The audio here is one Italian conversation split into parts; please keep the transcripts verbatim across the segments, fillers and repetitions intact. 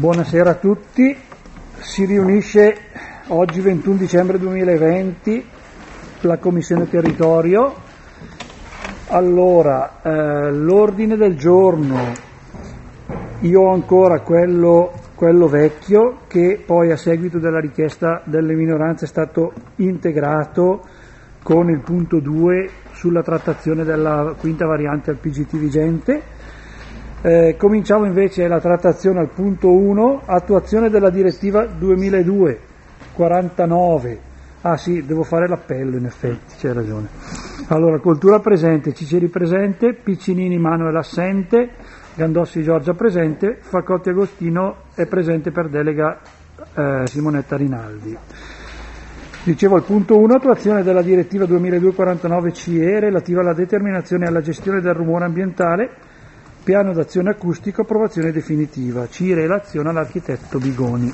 Buonasera a tutti, si riunisce oggi ventuno dicembre duemilaventi la Commissione Territorio. Allora, eh, l'ordine del giorno, io ho ancora quello, quello vecchio che poi a seguito della richiesta delle minoranze è stato integrato con il punto due sulla trattazione della quinta variante al P G T vigente. Eh, cominciamo invece la trattazione al punto uno, attuazione della direttiva duemiladue quarantanove. Ah sì, devo fare l'appello, in effetti, c'hai ragione. Allora, coltura presente, Ciceri presente, Piccinini Manuel assente, Gandossi Giorgia presente, Faccotti Agostino è presente per delega eh, Simonetta Rinaldi. Dicevo al punto uno, attuazione della direttiva duemiladue quarantanove C E relativa alla determinazione e alla gestione del rumore ambientale. Piano d'azione acustico, approvazione definitiva. Ci relaziona l'architetto Bigoni.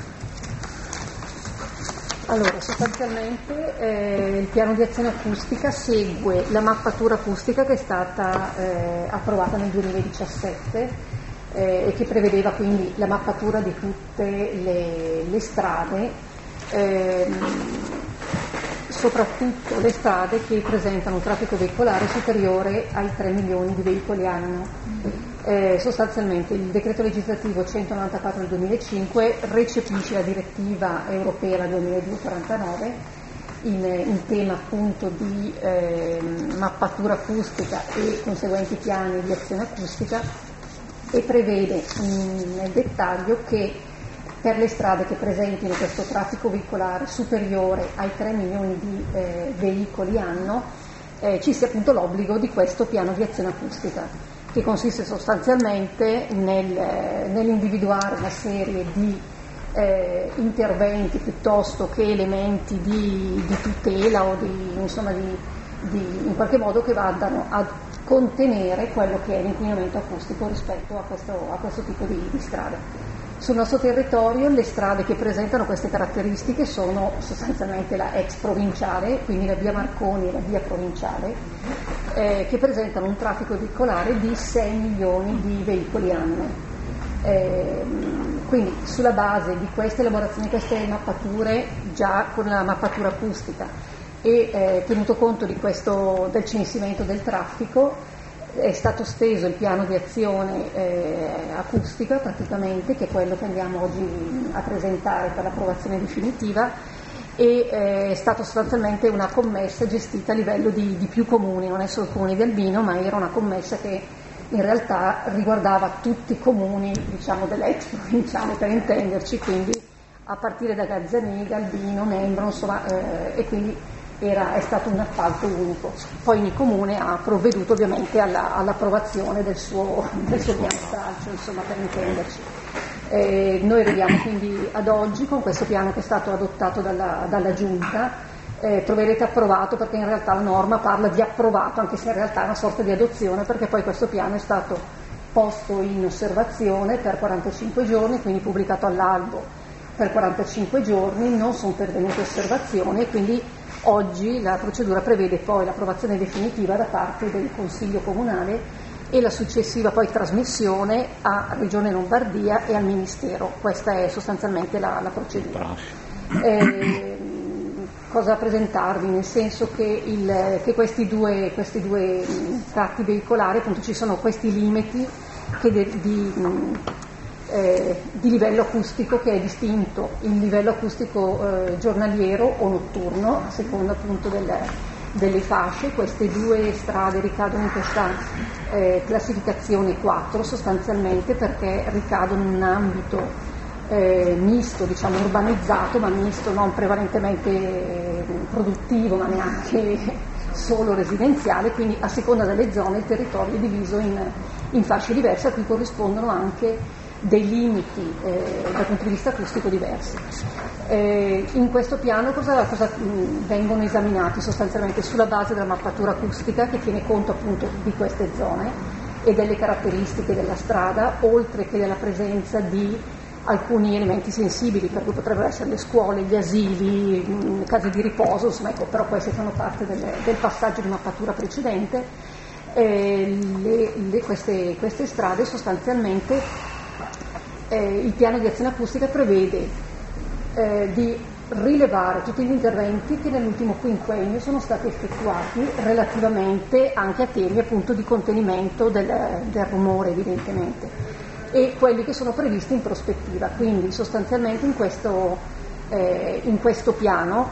Allora, sostanzialmente eh, il piano di azione acustica segue la mappatura acustica che è stata eh, approvata nel duemiladiciassette eh, e che prevedeva quindi la mappatura di tutte le, le strade, ehm, soprattutto le strade che presentano un traffico veicolare superiore ai tre milioni di veicoli anno. Eh, sostanzialmente il decreto legislativo centonovantaquattro del duemilacinque recepisce la direttiva europea la duemiladue quarantanove in, in tema appunto di eh, mappatura acustica e conseguenti piani di azione acustica e prevede in, nel dettaglio che per le strade che presentino questo traffico veicolare superiore ai tre milioni di eh, veicoli anno eh, ci sia appunto l'obbligo di questo piano di azione acustica, che consiste sostanzialmente nel, nell'individuare una serie di eh, interventi piuttosto che elementi di, di tutela o di, insomma, di, di, in qualche modo che vadano a contenere quello che è l'inquinamento acustico rispetto a questo, a questo tipo di, di strade. Sul nostro territorio le strade che presentano queste caratteristiche sono sostanzialmente la ex provinciale, quindi la via Marconi e la via provinciale, eh, che presentano un traffico veicolare di sei milioni di veicoli anno. Eh, quindi sulla base di queste elaborazioni, queste mappature, già con la mappatura acustica e eh, tenuto conto di questo, del censimento del traffico, è stato steso il piano di azione eh, acustica praticamente, che è quello che andiamo oggi a presentare per l'approvazione definitiva, e eh, è stata sostanzialmente una commessa gestita a livello di, di più comuni, non è solo il comune di Albino, ma era una commessa che in realtà riguardava tutti i comuni, diciamo, dell'ex provinciale per intenderci, quindi a partire da Gazzaniga, Albino, Membro, insomma, eh, e quindi Era, è stato un appalto unico. Poi ogni comune ha provveduto ovviamente alla, all'approvazione del suo, del suo piano stralcio, insomma, per intenderci. Eh, noi arriviamo quindi ad oggi con questo piano che è stato adottato dalla, dalla Giunta. Eh, troverete approvato perché in realtà la norma parla di approvato, anche se in realtà è una sorta di adozione, perché poi questo piano è stato posto in osservazione per quarantacinque giorni, quindi pubblicato all'albo per quarantacinque giorni, non sono pervenute osservazioni e quindi oggi la procedura prevede poi l'approvazione definitiva da parte del Consiglio Comunale e la successiva poi trasmissione a Regione Lombardia e al Ministero. Questa è sostanzialmente la, la procedura. Eh, cosa presentarvi? Nel senso che, il, che questi due, questi due tratti veicolari, appunto ci sono questi limiti che de, di... Eh, di livello acustico, che è distinto il livello acustico eh, giornaliero o notturno a seconda appunto del, delle fasce. Queste due strade ricadono in questa eh, classificazione quattro sostanzialmente perché ricadono in un ambito eh, misto, diciamo urbanizzato, ma misto non prevalentemente eh, produttivo ma neanche solo residenziale, quindi a seconda delle zone il territorio è diviso in, in fasce diverse a cui corrispondono anche dei limiti eh, dal punto di vista acustico diversi. Eh, in questo piano cosa, cosa mh, vengono esaminati sostanzialmente sulla base della mappatura acustica che tiene conto appunto di queste zone e delle caratteristiche della strada, oltre che della presenza di alcuni elementi sensibili, per cui potrebbero essere le scuole, gli asili, mh, case di riposo, insomma, ecco, però queste fanno parte del, del passaggio di mappatura precedente. Eh, le, le, queste, queste strade sostanzialmente eh, il piano di azione acustica prevede eh, di rilevare tutti gli interventi che nell'ultimo quinquennio sono stati effettuati relativamente anche a temi appunto di contenimento del, del rumore, evidentemente, e quelli che sono previsti in prospettiva. Quindi sostanzialmente in questo, eh, in questo piano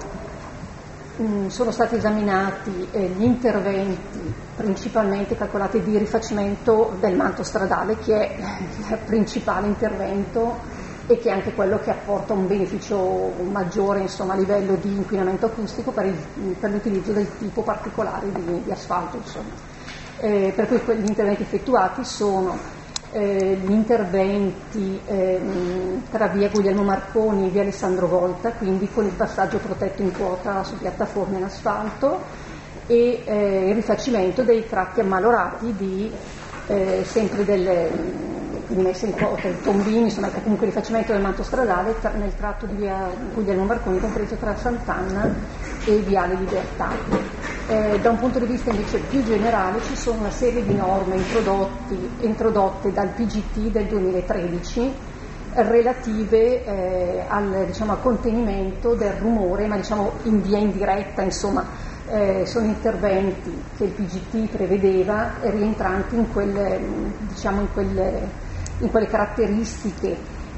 mh, sono stati esaminati eh, gli interventi principalmente calcolati di rifacimento del manto stradale, che è il principale intervento e che è anche quello che apporta un beneficio maggiore, insomma, a livello di inquinamento acustico per, il, per l'utilizzo del tipo particolare di, di asfalto, insomma. Eh, per cui gli interventi effettuati sono eh, gli interventi eh, tra via Guglielmo Marconi e via Alessandro Volta, quindi con il passaggio protetto in quota su piattaforme in asfalto, e eh, il rifacimento dei tratti ammalorati di eh, sempre delle quindi messa in quota i tombini, insomma comunque il rifacimento del manto stradale tra, nel tratto di via Guglielmo Marconi, compreso tra Sant'Anna e Viale Libertà. Eh, da un punto di vista invece più generale ci sono una serie di norme introdotti, introdotte dal P G T del duemilatredici relative eh, al, diciamo, al contenimento del rumore, ma diciamo in via indiretta, insomma. Eh, sono interventi che il P G T prevedeva rientranti in quelle, diciamo, in quelle, in quelle caratteristiche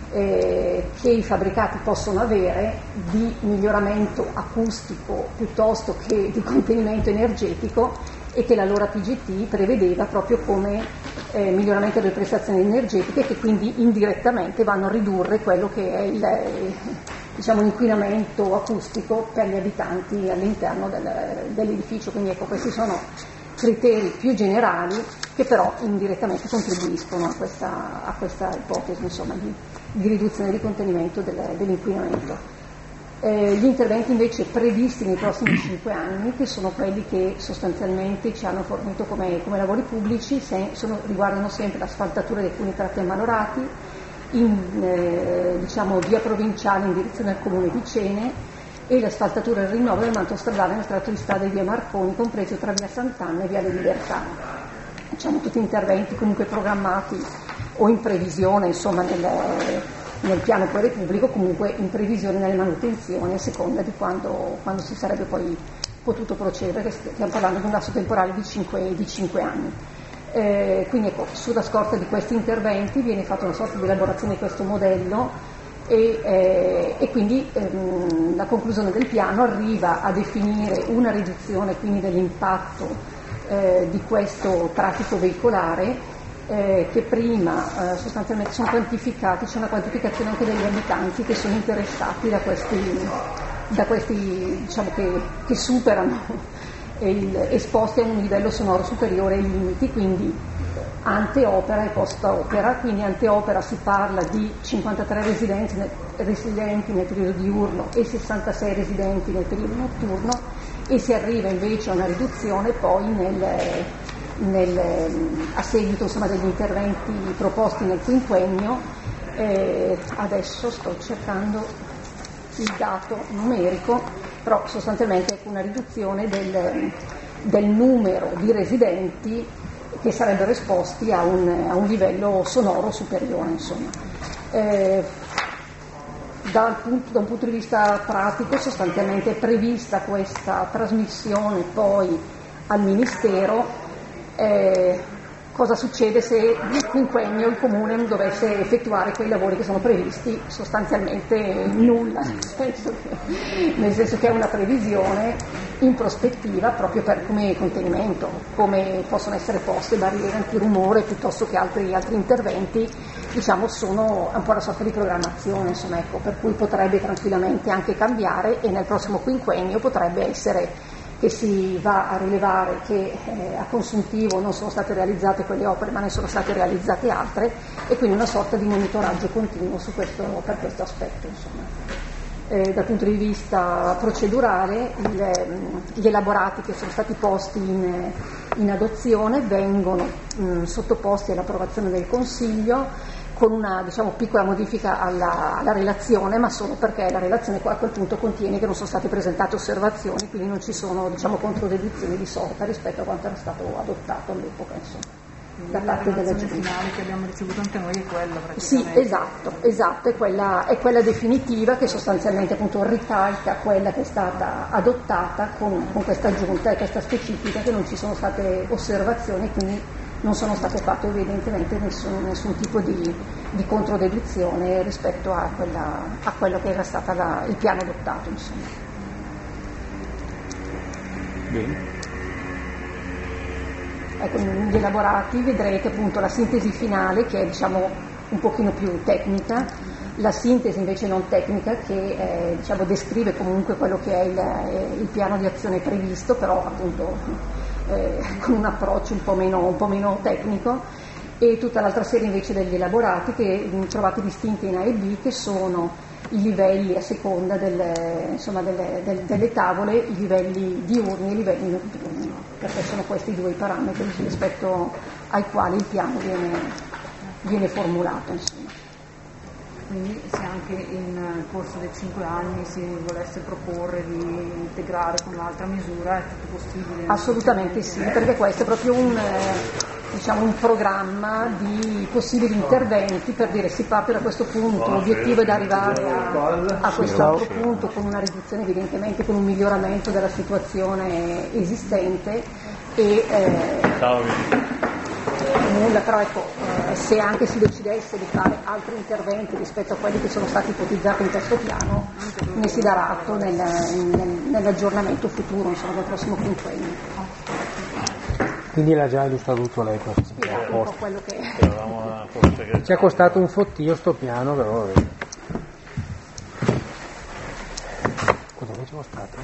eh, che i fabbricati possono avere di miglioramento acustico piuttosto che di contenimento energetico, e che l'allora P G T prevedeva proprio come eh, miglioramento delle prestazioni energetiche, che quindi indirettamente vanno a ridurre quello che è il, eh, diciamo, l'inquinamento acustico per gli abitanti all'interno del, dell'edificio. Quindi ecco, questi sono criteri più generali che però indirettamente contribuiscono a questa, a questa ipotesi, insomma, di, di riduzione e di contenimento del, dell'inquinamento. Eh, gli interventi invece previsti nei prossimi cinque anni, che sono quelli che sostanzialmente ci hanno fornito come, come lavori pubblici, se, sono, riguardano sempre l'asfaltatura di alcuni tratti ammalorati, in eh, diciamo, via provinciale in direzione al comune di Cene, e l'asfaltatura e il rinnovo del manto stradale nel tratto di strada di via Marconi, compreso tra via Sant'Anna e via Libertà. Diciamo tutti interventi comunque programmati o in previsione, insomma, nel, nel piano poi pubblico, comunque in previsione nelle manutenzioni a seconda di quando, quando si sarebbe poi potuto procedere. Stiamo parlando di un lasso temporale di cinque, di cinque anni. Eh, quindi ecco, sulla scorta di questi interventi viene fatta una sorta di elaborazione di questo modello, e, eh, e quindi ehm, la conclusione del piano arriva a definire una riduzione quindi dell'impatto eh, di questo traffico veicolare, eh, che prima eh, sostanzialmente sono quantificati, c'è una quantificazione anche degli abitanti che sono interessati da questi, da questi diciamo che, che superano il, esposti a un livello sonoro superiore ai limiti, quindi ante opera e post opera. Quindi ante opera si parla di cinquantatré residenti nel, residenti nel periodo diurno e sessantasei residenti nel periodo notturno, e si arriva invece a una riduzione poi nel, nel, a seguito, insomma, degli interventi proposti nel quinquennio. Eh, adesso sto cercando il dato numerico, però sostanzialmente è una riduzione del, del numero di residenti che sarebbero esposti a un, a un livello sonoro superiore, insomma. Eh, dal punto, da un punto di vista pratico sostanzialmente è prevista questa trasmissione poi al Ministero. Eh, cosa succede se nel quinquennio il Comune non dovesse effettuare quei lavori che sono previsti? Sostanzialmente nulla, nel senso che, nel senso che è una previsione in prospettiva proprio per come contenimento, come possono essere poste barriere antirumore piuttosto che altri, altri interventi, diciamo sono un po' una sorta di programmazione, insomma, ecco, per cui potrebbe tranquillamente anche cambiare, e nel prossimo quinquennio potrebbe essere che si va a rilevare che eh, a consuntivo non sono state realizzate quelle opere ma ne sono state realizzate altre, e quindi una sorta di monitoraggio continuo su questo, per questo aspetto, insomma. Eh, dal punto di vista procedurale il, gli elaborati che sono stati posti in, in adozione vengono mh, sottoposti all'approvazione del Consiglio con una, diciamo, piccola modifica alla, alla relazione, ma solo perché la relazione a quel punto contiene che non sono state presentate osservazioni, quindi non ci sono, diciamo, controdeduzioni di sorta rispetto a quanto era stato adottato all'epoca, insomma. da parte della Giunta. La finale che abbiamo ricevuto anche noi è quella praticamente. Sì, esatto, esatto, è quella, è quella definitiva che sostanzialmente appunto ricalca quella che è stata adottata con, con questa Giunta e questa specifica che non ci sono state osservazioni, quindi non sono state fatte evidentemente nessun, nessun tipo di, di controdeduzione rispetto a, quella, a quello che era stato il piano adottato, insomma. Bene. Ecco, negli elaborati vedrete appunto la sintesi finale che è diciamo un pochino più tecnica, la sintesi invece non tecnica che eh, diciamo, descrive comunque quello che è il, il piano di azione previsto, però appunto eh, con un approccio un po' meno, un po' meno tecnico, e tutta l'altra serie invece degli elaborati che mh, trovate distinti in A e B, che sono i livelli a seconda delle, insomma, delle, delle, delle tavole, i livelli diurni e i livelli notturni, perché sono questi due i parametri rispetto ai quali il piano viene, viene formulato. Insomma. Quindi se anche in corso dei cinque anni si volesse proporre di integrare con un'altra misura è tutto possibile? Assolutamente sì, perché questo è proprio un... Eh, diciamo un programma di possibili interventi per dire si parte da questo punto, l'obiettivo è di arrivare a, a quest'altro punto con una riduzione evidentemente, con un miglioramento della situazione esistente e eh, nulla, però ecco, eh, se anche si decidesse di fare altri interventi rispetto a quelli che sono stati ipotizzati in questo piano, ne si darà atto nel, nel, nell'aggiornamento futuro, insomma, del prossimo quinquennio. Quindi l'ha già illustrato tutto lei questo. Spiegato un po' quello che ci è costato un fottio sto piano, però vabbè. Quanto ci è costato?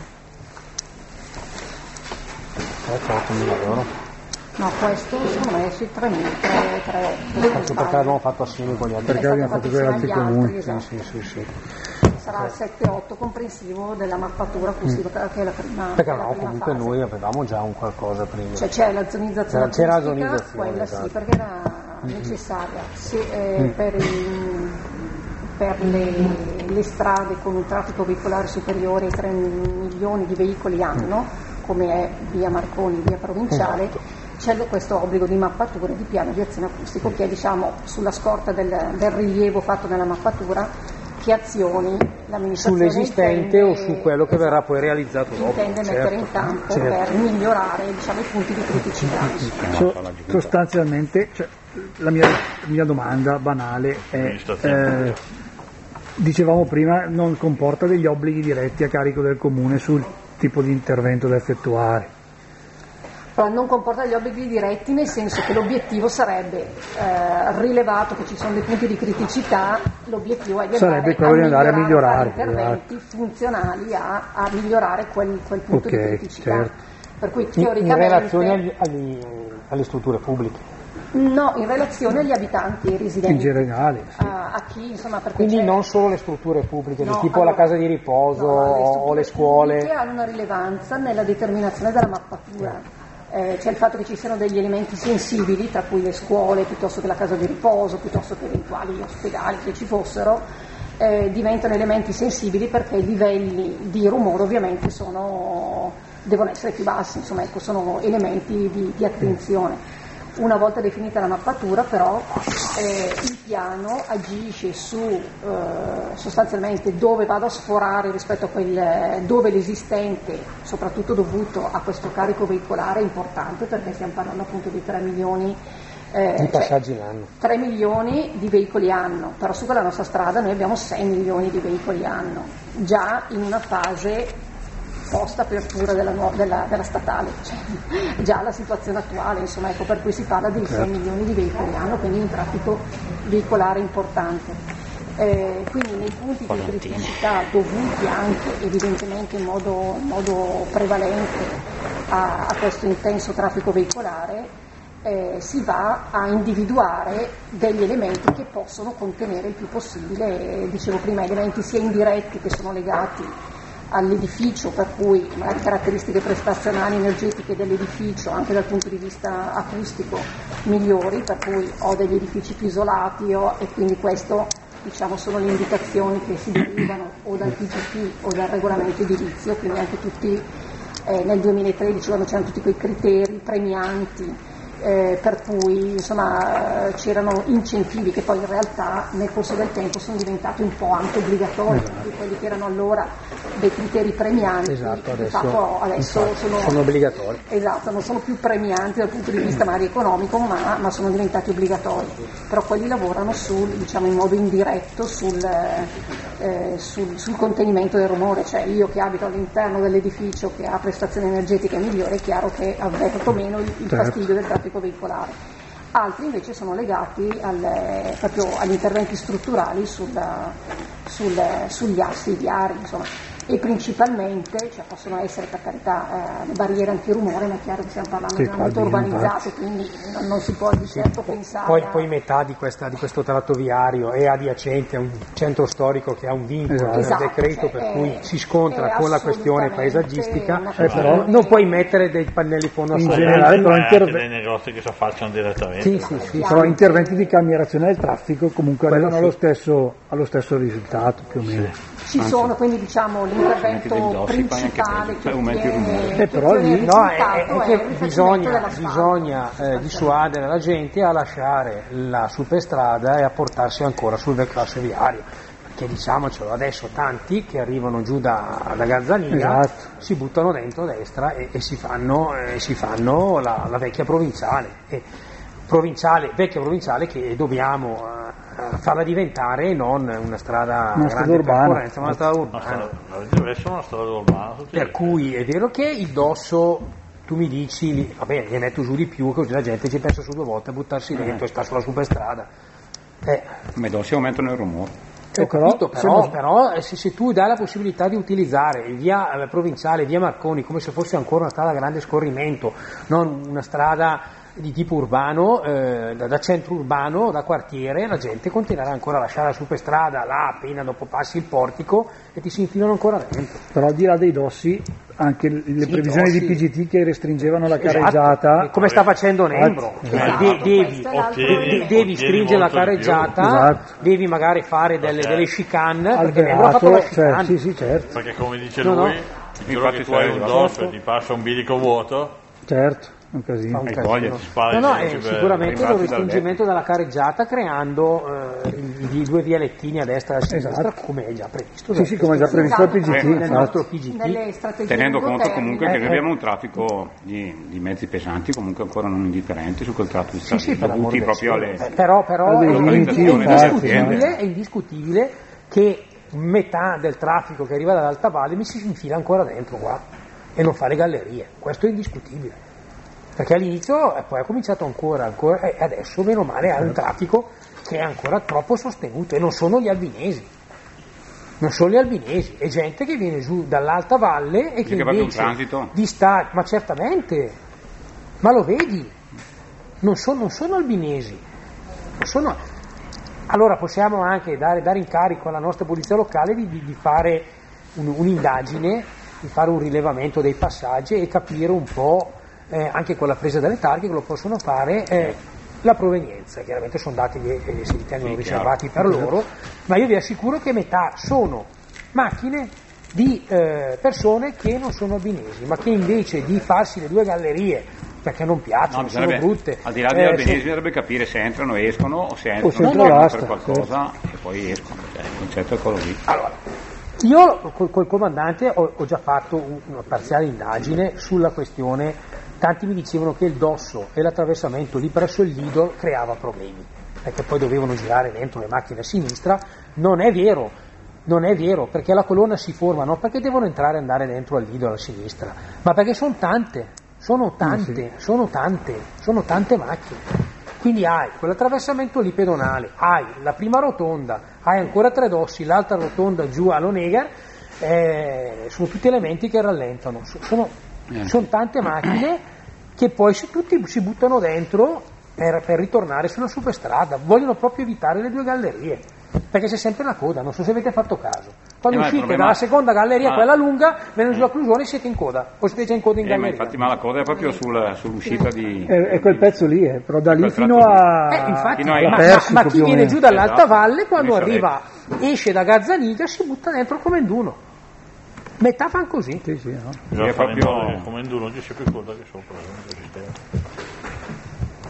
ottomila euro. No, questo secondo me è sui tremila, Faccio perché l'abbiamo fatto assieme con gli altri. Perché abbiamo fatto con gli altri comuni. Esatto. Sì, sì, sì. Sarà sette otto comprensivo della mappatura acustica, mm. che è la prima. Perché la no, prima comunque fase. Noi avevamo già un qualcosa prima. Cioè c'è la zonizzazione c'era, acustica, c'era la zonizzazione, quella esatto. Sì, perché era mm-hmm. necessaria. Se, eh, mm. per, i, per le, le strade con un traffico veicolare superiore ai tre milioni di veicoli anno, mm. come è via Marconi, via Provinciale, esatto. C'è questo obbligo di mappatura di piano di azione acustico che è diciamo sulla scorta del, del rilievo fatto nella mappatura che azioni l'amministrazione sull'esistente intende, o su quello che verrà poi realizzato dopo. Intende certo, mettere in campo certo. per migliorare diciamo, i punti di criticità. So, sostanzialmente cioè, la, mia, la mia domanda banale è eh, dicevamo prima non comporta degli obblighi diretti a carico del comune sul tipo di intervento da effettuare. Però non comporta gli obblighi diretti nel senso che l'obiettivo sarebbe eh, rilevato che ci sono dei punti di criticità, l'obiettivo è di sarebbe andare, di andare a migliorare, a migliorare interventi esatto. funzionali a, a migliorare quel, quel punto okay, di criticità. Certo. Per cui, in, teoricamente, in relazione agli, agli, alle strutture pubbliche? No, in relazione agli abitanti residenti. In generale. Sì. A, a chi, insomma, perché Quindi c'è... non solo le strutture pubbliche, no, tipo allora, la casa di riposo no, le o le scuole. Che hanno una rilevanza nella determinazione della mappatura. Eh, c'è il fatto che ci siano degli elementi sensibili, tra cui le scuole, piuttosto che la casa di riposo, piuttosto che eventuali ospedali che ci fossero, eh, diventano elementi sensibili perché i livelli di rumore ovviamente sono, devono essere più bassi, insomma ecco, sono elementi di, di attenzione. Una volta definita la mappatura però eh, il piano agisce su eh, sostanzialmente dove vado a sforare rispetto a quel dove l'esistente, soprattutto dovuto a questo carico veicolare, è importante perché stiamo parlando appunto di tre milioni eh, di passaggi cioè, l'anno. tre milioni di veicoli anno, però su quella nostra strada noi abbiamo sei milioni di veicoli anno, già in una fase post apertura della, della, della statale, cioè, già la situazione attuale, insomma, ecco, per cui si parla di sei milioni di veicoli anno, quindi un traffico veicolare importante. Eh, quindi nei punti di criticità dovuti anche evidentemente in modo, in modo prevalente a, a questo intenso traffico veicolare, eh, si va a individuare degli elementi che possono contenere il più possibile, eh, dicevo prima, elementi sia indiretti che sono legati all'edificio, per cui magari caratteristiche prestazionali energetiche dell'edificio anche dal punto di vista acustico migliori, per cui ho degli edifici più isolati ho, e quindi questo diciamo sono le indicazioni che si derivano o dal P G P o dal regolamento edilizio, quindi anche tutti eh, nel duemilatredici quando c'erano tutti quei criteri premianti eh, per cui insomma c'erano incentivi che poi in realtà nel corso del tempo sono diventati un po' anche obbligatori, esatto. Quelli che erano allora dei criteri premianti, esatto, adesso, fatto, adesso infatti, sono, sono obbligatori. Esatto, non sono più premianti dal punto di vista magari economico, ma, ma sono diventati obbligatori. Però quelli lavorano sul, diciamo, in modo indiretto sul, eh, sul, sul contenimento del rumore, cioè io che abito all'interno dell'edificio che ha prestazioni energetiche migliori è chiaro che avverto meno il, il fastidio del traffico veicolare. Altri invece sono legati alle, proprio agli interventi strutturali sulla, sul, sugli assi viari, insomma. E principalmente, cioè possono essere per carità eh, le barriere antirumore, ma è chiaro che stiamo parlando sì, di una molto urbanizzate, quindi non, non si può di certo sì, pensare poi, a... poi metà di, questa, di questo tratto viario è adiacente a un centro storico che ha un vincolo del esatto, decreto, cioè, per è, cui si scontra con la questione paesaggistica, eh, però non puoi mettere dei pannelli fono in solare. generale, però interve- dei negozi che si affacciano direttamente. Sì, sì, sì, però interventi di calmierazione del traffico comunque arrivano allo stesso, allo stesso risultato più o meno. Sì. Ci sono, quindi diciamo l'intervento principale che viene, eh, però lì no, è, è che bisogna, bisogna eh, dissuadere la gente a lasciare la superstrada e a portarsi ancora sul vecchio asse viario, perché diciamocelo adesso tanti che arrivano giù da, da Gazzaniga esatto. si buttano dentro a destra e, e si fanno, eh, si fanno la, la vecchia provinciale, e, provinciale vecchia provinciale che dobbiamo uh, farla diventare non una strada una grande percorrenza, ma una strada urbana. Deve essere una strada urbana. Per cui è vero che il dosso, tu mi dici, va bene, ne metto giù di più, così la gente ci pensa su due volte a buttarsi dentro e sta sulla superstrada. Eh. Ma i dossi aumentano il rumore. Ho capito, però, però se, se tu dai la possibilità di utilizzare via eh, provinciale, via Marconi, come se fosse ancora una strada a grande scorrimento, non una strada di tipo urbano, eh, da, da centro urbano, da quartiere, la gente continuerà ancora a lasciare la superstrada là appena dopo passi il portico e ti si infilano ancora dentro. Però al di là dei dossi, anche le sì, previsioni dossi. Di P G T che restringevano la esatto. carreggiata, come sta facendo Nembro, esatto. de- devi, ottieni, devi stringere la carreggiata, esatto. devi magari fare delle, delle chicane, perché Nembro ha fatto la chicane. Cioè, sì, sì, certo. Perché come dice no, lui, no. il giorno che tu hai un dosso e ti passa un bilico vuoto, certo. Un casino. Un casino. No, no, è sicuramente lo restringimento della carreggiata creando eh, i, i due vialettini a destra e a sinistra, esatto. come è già previsto. Sì, sì, come è già previsto il P G T, nel esatto. nostro P G T. Tenendo conto comunque eh, che noi abbiamo un traffico di, di mezzi pesanti comunque ancora non indifferenti su quel tratto di strada, sì, sì, dovuti proprio alle... Eh, però però è, è, indiscutibile, è indiscutibile che metà del traffico che arriva dall'Alta Valle mi si infila ancora dentro qua e non fa le gallerie, questo è indiscutibile. Perché all'inizio e poi ha cominciato ancora, ancora e adesso meno male ha un traffico che è ancora troppo sostenuto e non sono gli albanesi, non sono gli albanesi, è gente che viene giù dall'Alta Valle e che, che invece di stare, ma certamente, ma lo vedi, non sono, non sono albanesi, non sono, allora possiamo anche dare, dare incarico alla nostra polizia locale di, di, di fare un, un'indagine, di fare un rilevamento dei passaggi e capire un po'. Eh, anche con la presa delle targhe che lo possono fare, eh, la provenienza, chiaramente sono dati che eh, si ritengono sì, riservati chiaro. Per loro, ma io vi assicuro che metà sono macchine di eh, persone che non sono albanesi, ma che invece di farsi le due gallerie, perché non piacciono, no, sono brutte. Al di là degli eh, albanesi se... bisognerebbe capire se entrano o escono, o se entrano o no, basta, per qualcosa certo. e poi escono, cioè, il concetto è quello lì. Allora, io col, col comandante ho, ho già fatto una parziale indagine sulla questione. Tanti mi dicevano che il dosso e l'attraversamento lì presso il Lido creava problemi, perché poi dovevano girare dentro le macchine a sinistra. Non è vero, non è vero, perché la colonna si forma non perché devono entrare e andare dentro al Lido alla sinistra, ma perché sono tante, sono tante, sì. sono tante, sono tante macchine. Quindi hai quell'attraversamento lì pedonale, hai la prima rotonda, hai ancora tre dossi, l'altra rotonda giù all'Onegar, eh, sono tutti elementi che rallentano, sono sono tante macchine che poi si, tutti si buttano dentro per, per ritornare sulla superstrada, vogliono proprio evitare le due gallerie, perché c'è sempre la coda, non so se avete fatto caso. Quando eh, uscite problema... dalla seconda galleria, ma... quella lunga, venendo sulla Clusione siete in coda, o siete già in coda in eh, galleria. Ma infatti ma la coda è proprio sul, sull'uscita di... È, è quel pezzo lì, eh, però da lì fino a... Eh, infatti, fino a... ma, ma, ma chi viene giù dall'Alta Valle, quando arriva, esce da Gazzaniga, si butta dentro come induno. Metà fanno così. Sì, sì, no. Bisogna fare proprio... come induno, non c'è più coda che sopra.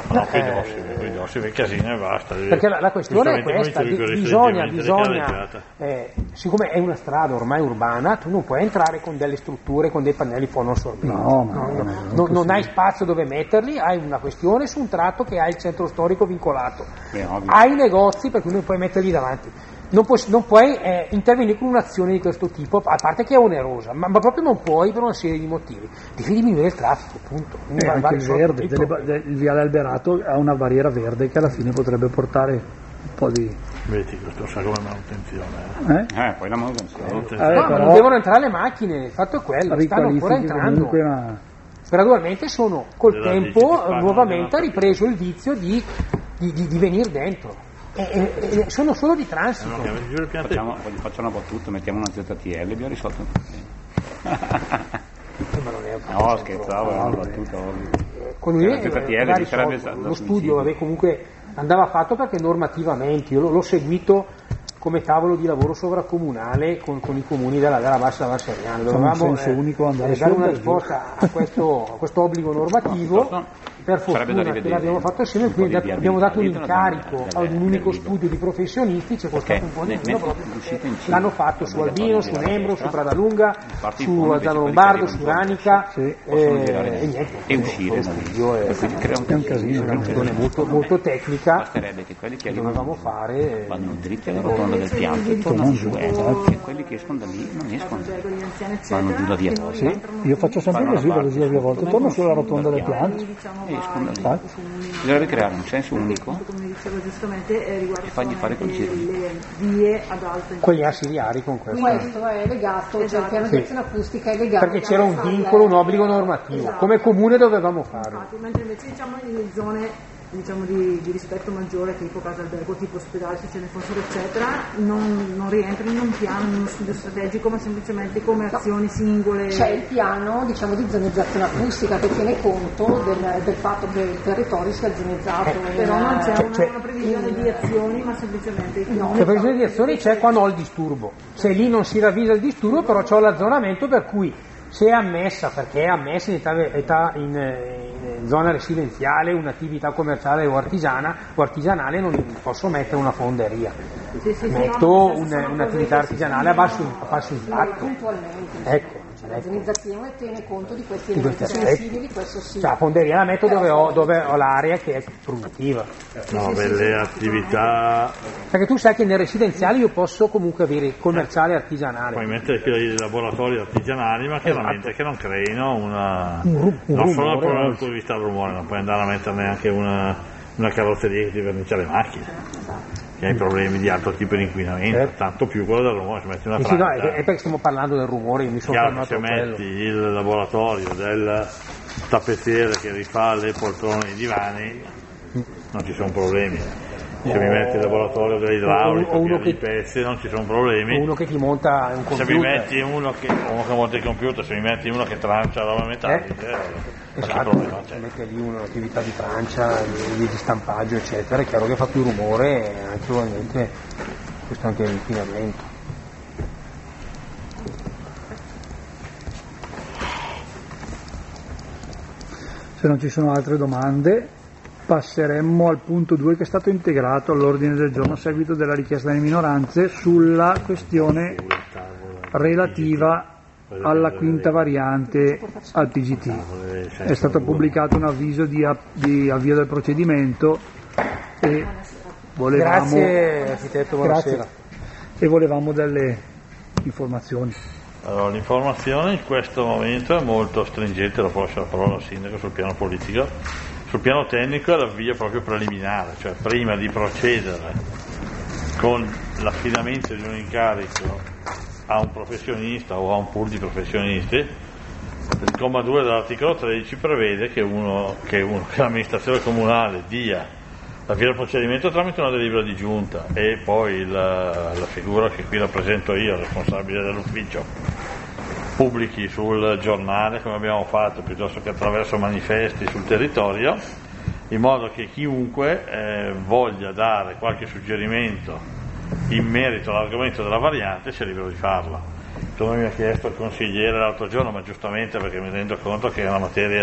No, quei dossi, quei dossi, quei casini e basta. Perché la, la questione è questa, bisogna, bisogna eh, siccome è una strada ormai urbana, tu non puoi entrare con delle strutture, con dei pannelli fonoassorbenti. No, no, no, no, no, non, non, non hai spazio dove metterli, hai una questione su un tratto che ha il centro storico vincolato. Beh, hai negozi per cui non puoi metterli davanti. Non puoi, non puoi eh, intervenire con un'azione di questo tipo, a parte che è onerosa, ma, ma proprio non puoi per una serie di motivi. Devi diminuire il traffico, punto. E eh, anche il verde, delle, del, il viale Alberato ha una barriera verde che alla fine potrebbe portare un po' di... Vedi, questo sa come manutenzione. Eh? eh, poi la manutenzione. manutenzione. No, ma non devono entrare le macchine, il fatto è quello, stanno ancora entrando. Una... Gradualmente sono, col Della tempo, nuovamente ha ripreso il vizio di, di, di, di venire dentro. E, e, e sono solo di transito. No, facciamo, facciamo una battuta, mettiamo una Z T L e abbiamo risolto il problema. No, scherzavo, era una battuta. Con lui eh, lo studio vabbè, comunque andava fatto perché normativamente io l'ho seguito come tavolo di lavoro sovracomunale con, con i comuni della, della Bassa Valseriana. Dovevamo eh, unico andare dare una risposta a questo, a questo obbligo normativo. Per fortuna che l'abbiamo fatto assieme, quindi abbiamo dato un incarico ad un unico studio di professionisti, ci è costato un po' di tempo, l'hanno fatto su Albino, su Nembro, su Pradalunga, su Azzano Lombardo, su Ranica e niente, e uscire studio è un casino, una questione molto, molto tecnica basterebbe che quelli che dovevamo fare vanno dritti alla rotonda del pianto e tornano su e quelli che escono da lì non escono, vanno giù da via Tosi. Io faccio sempre così, vado giù da via Volte, torno sulla rotonda del pianto escono da lì. Bisognerebbe creare un senso unico e fargli fare quel giro con gli assiliari, con questo questo è legato, cioè il piano di azione acustica è legato perché c'era un vincolo, un obbligo normativo, come comune dovevamo farlo, mentre invece diciamo nelle zone diciamo di, di rispetto maggiore, tipo casa albergo, tipo ospedale, se ce ne fossero eccetera, non, non rientrano in un piano, in uno studio strategico, ma semplicemente come azioni singole. C'è il piano diciamo di zonizzazione acustica che tiene conto del, del fatto che il territorio sia zonizzato, eh, però non c'è una, una previsione di azioni, ma semplicemente no, la previsione di azioni c'è quando ho il disturbo, se lì non si ravvisa il disturbo, però c'ho l'azzonamento per cui se è ammessa, perché è ammessa in, età, età in, in zona residenziale, un'attività commerciale o artigiana o artigianale, non posso mettere una fonderia, sì, sì, metto no, un, un'attività artigianale a basso, a basso impatto. Ecco, cioè, la zonizzazione tiene conto di questi di elementi sensibili, questo sì. Cioè, la fonderia la metto dove ho, dove ho l'area che è produttiva. No, per le attività... Perché tu sai che nel residenziale io posso comunque avere commerciale e artigianale. Puoi mettere i laboratori artigianali, ma chiaramente esatto. che non creino una... un, ru- un non rumore, solo dal punto di vista del rumore, non puoi andare a mettere neanche una, una carrozzeria che ti vernicia le macchine. Che hai problemi di altro tipo di inquinamento, eh. tanto più quello del rumore, se metti una sì, no, è perché stiamo parlando del rumore, io mi sono chiaro fermato che se metti il laboratorio del tappezziere che rifà le poltrone e i divani, non ci sono problemi. Se mi metti il laboratorio dell'idraulico, o uno che, che pezzi, non ci sono problemi. Uno che ti monta un computer. Se mi metti uno che, uno che monta il computer, se mi metti uno che trancia roba metallica, eh? eh, esatto, problema, se metti lì un'attività di trancia, di, di stampaggio, eccetera, è chiaro che fa più rumore e anche probabilmente questo è anche l'inquinamento. Se non ci sono altre domande, passeremmo al punto due che è stato integrato all'ordine del giorno a seguito della richiesta delle minoranze sulla questione relativa alla quinta variante al P G T. È stato pubblicato un avviso di, a, di avvio del procedimento e volevamo, grazie architetto, buonasera. Grazie, e volevamo delle informazioni. Allora, l'informazione in questo momento è molto stringente, dopo lascio la parola al sindaco sul piano politico. Sul piano tecnico è l'avvio proprio preliminare, cioè prima di procedere con l'affidamento di un incarico a un professionista o a un pool di professionisti, il comma due dell'articolo tredici prevede che, uno, che, uno, che l'amministrazione comunale dia l'avvio al procedimento tramite una delibera di giunta e poi la, la figura che qui rappresento io, responsabile dell'ufficio, pubblichi sul giornale come abbiamo fatto piuttosto che attraverso manifesti sul territorio, in modo che chiunque eh, voglia dare qualche suggerimento in merito all'argomento della variante sia libero di farlo. Come mi ha chiesto il consigliere l'altro giorno, ma giustamente perché mi rendo conto che è una materia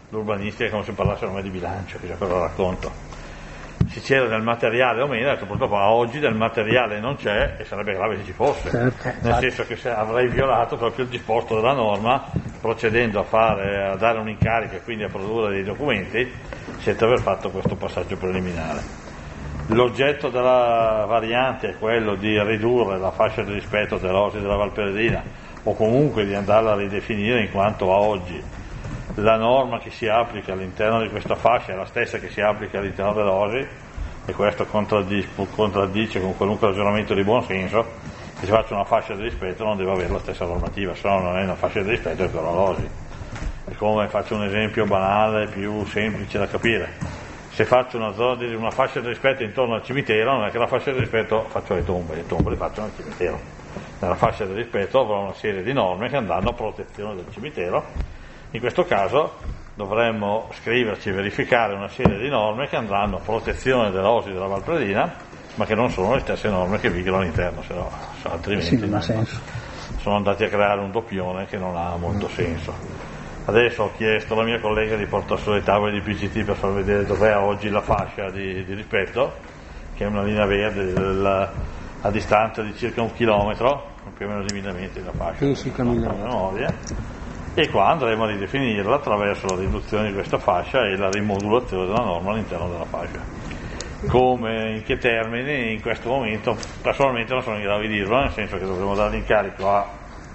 l'urbanistica è come se parlassero me di bilancio, che già cosa racconto. Se c'era del materiale o meno, detto, purtroppo a oggi del materiale non c'è e sarebbe grave se ci fosse, certo, nel senso che se avrei violato proprio il disposto della norma procedendo a, fare, a dare un incarico e quindi a produrre dei documenti senza aver fatto questo passaggio preliminare. L'oggetto della variante è quello di ridurre la fascia di rispetto dell'Osi della Valperedina o comunque di andarla a ridefinire, in quanto a oggi la norma che si applica all'interno di questa fascia è la stessa che si applica all'interno dell'Osi, e questo contraddice, contraddice con qualunque ragionamento di buon senso. Che si faccia una fascia di rispetto non deve avere la stessa normativa, se no non è una fascia di rispetto, è però l'Osi. È come, faccio un esempio banale, più semplice da capire: se faccio una, zona di, una fascia di rispetto intorno al cimitero, non è che la fascia di rispetto faccio le tombe, le tombe le faccio nel cimitero. Nella fascia di rispetto avrò una serie di norme che andranno a protezione del cimitero. In questo caso dovremmo scriverci e verificare una serie di norme che andranno a protezione dell'Osi della Valpredina, ma che non sono le stesse norme che vigono all'interno, se no, altrimenti sì, non ha senso. Sono andati a creare un doppione che non ha molto senso. Adesso ho chiesto alla mia collega di portare sulle tavole di P G T per far vedere dov'è oggi la fascia di, di rispetto, che è una linea verde del, a distanza di circa un chilometro, più o meno di mille metri la fascia. Sì, circa mille metri. E qua andremo a ridefinirla attraverso la riduzione di questa fascia e la rimodulazione della norma all'interno della fascia. Come, in che termini, in questo momento personalmente non sono in grado di dirlo, nel senso che dovremo dare l'incarico a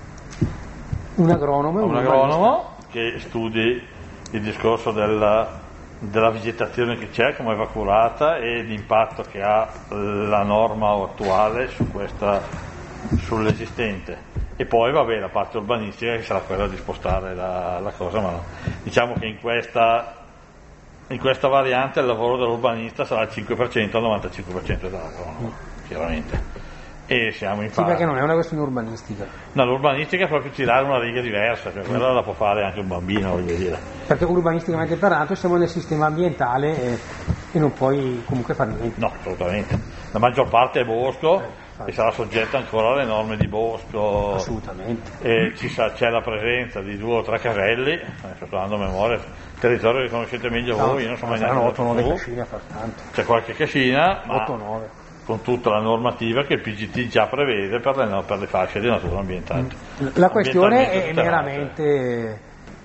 un agronomo, a un agronomo che studi il discorso della, della vegetazione che c'è, come va curata e l'impatto che ha la norma attuale su questa, sull'esistente. E poi vabbè, la parte urbanistica che sarà quella di spostare la, la cosa, ma no. Diciamo che in questa, in questa variante il lavoro dell'urbanista sarà il cinque per cento al novantacinque per cento dell'agronomo, chiaramente. E siamo in fase. Sì, perché non è una questione urbanistica. No, l'urbanistica è proprio tirare una riga diversa, cioè quella la può fare anche un bambino, voglio dire. Perché urbanisticamente parlando siamo nel sistema ambientale e, e non puoi comunque fare niente. No, assolutamente. La maggior parte è bosco. E sarà soggetta ancora alle norme di bosco. Assolutamente. E ci sa, c'è la presenza di due o tre caselli, adesso sto dando a memoria, territorio che conoscete meglio no, voi, io non so mai neanche. otto nove cascine a far tanto. C'è qualche cascina, ma otto nove. Con tutta la normativa che il P G T già prevede per le, per le fasce di natura ambientale. La questione è meramente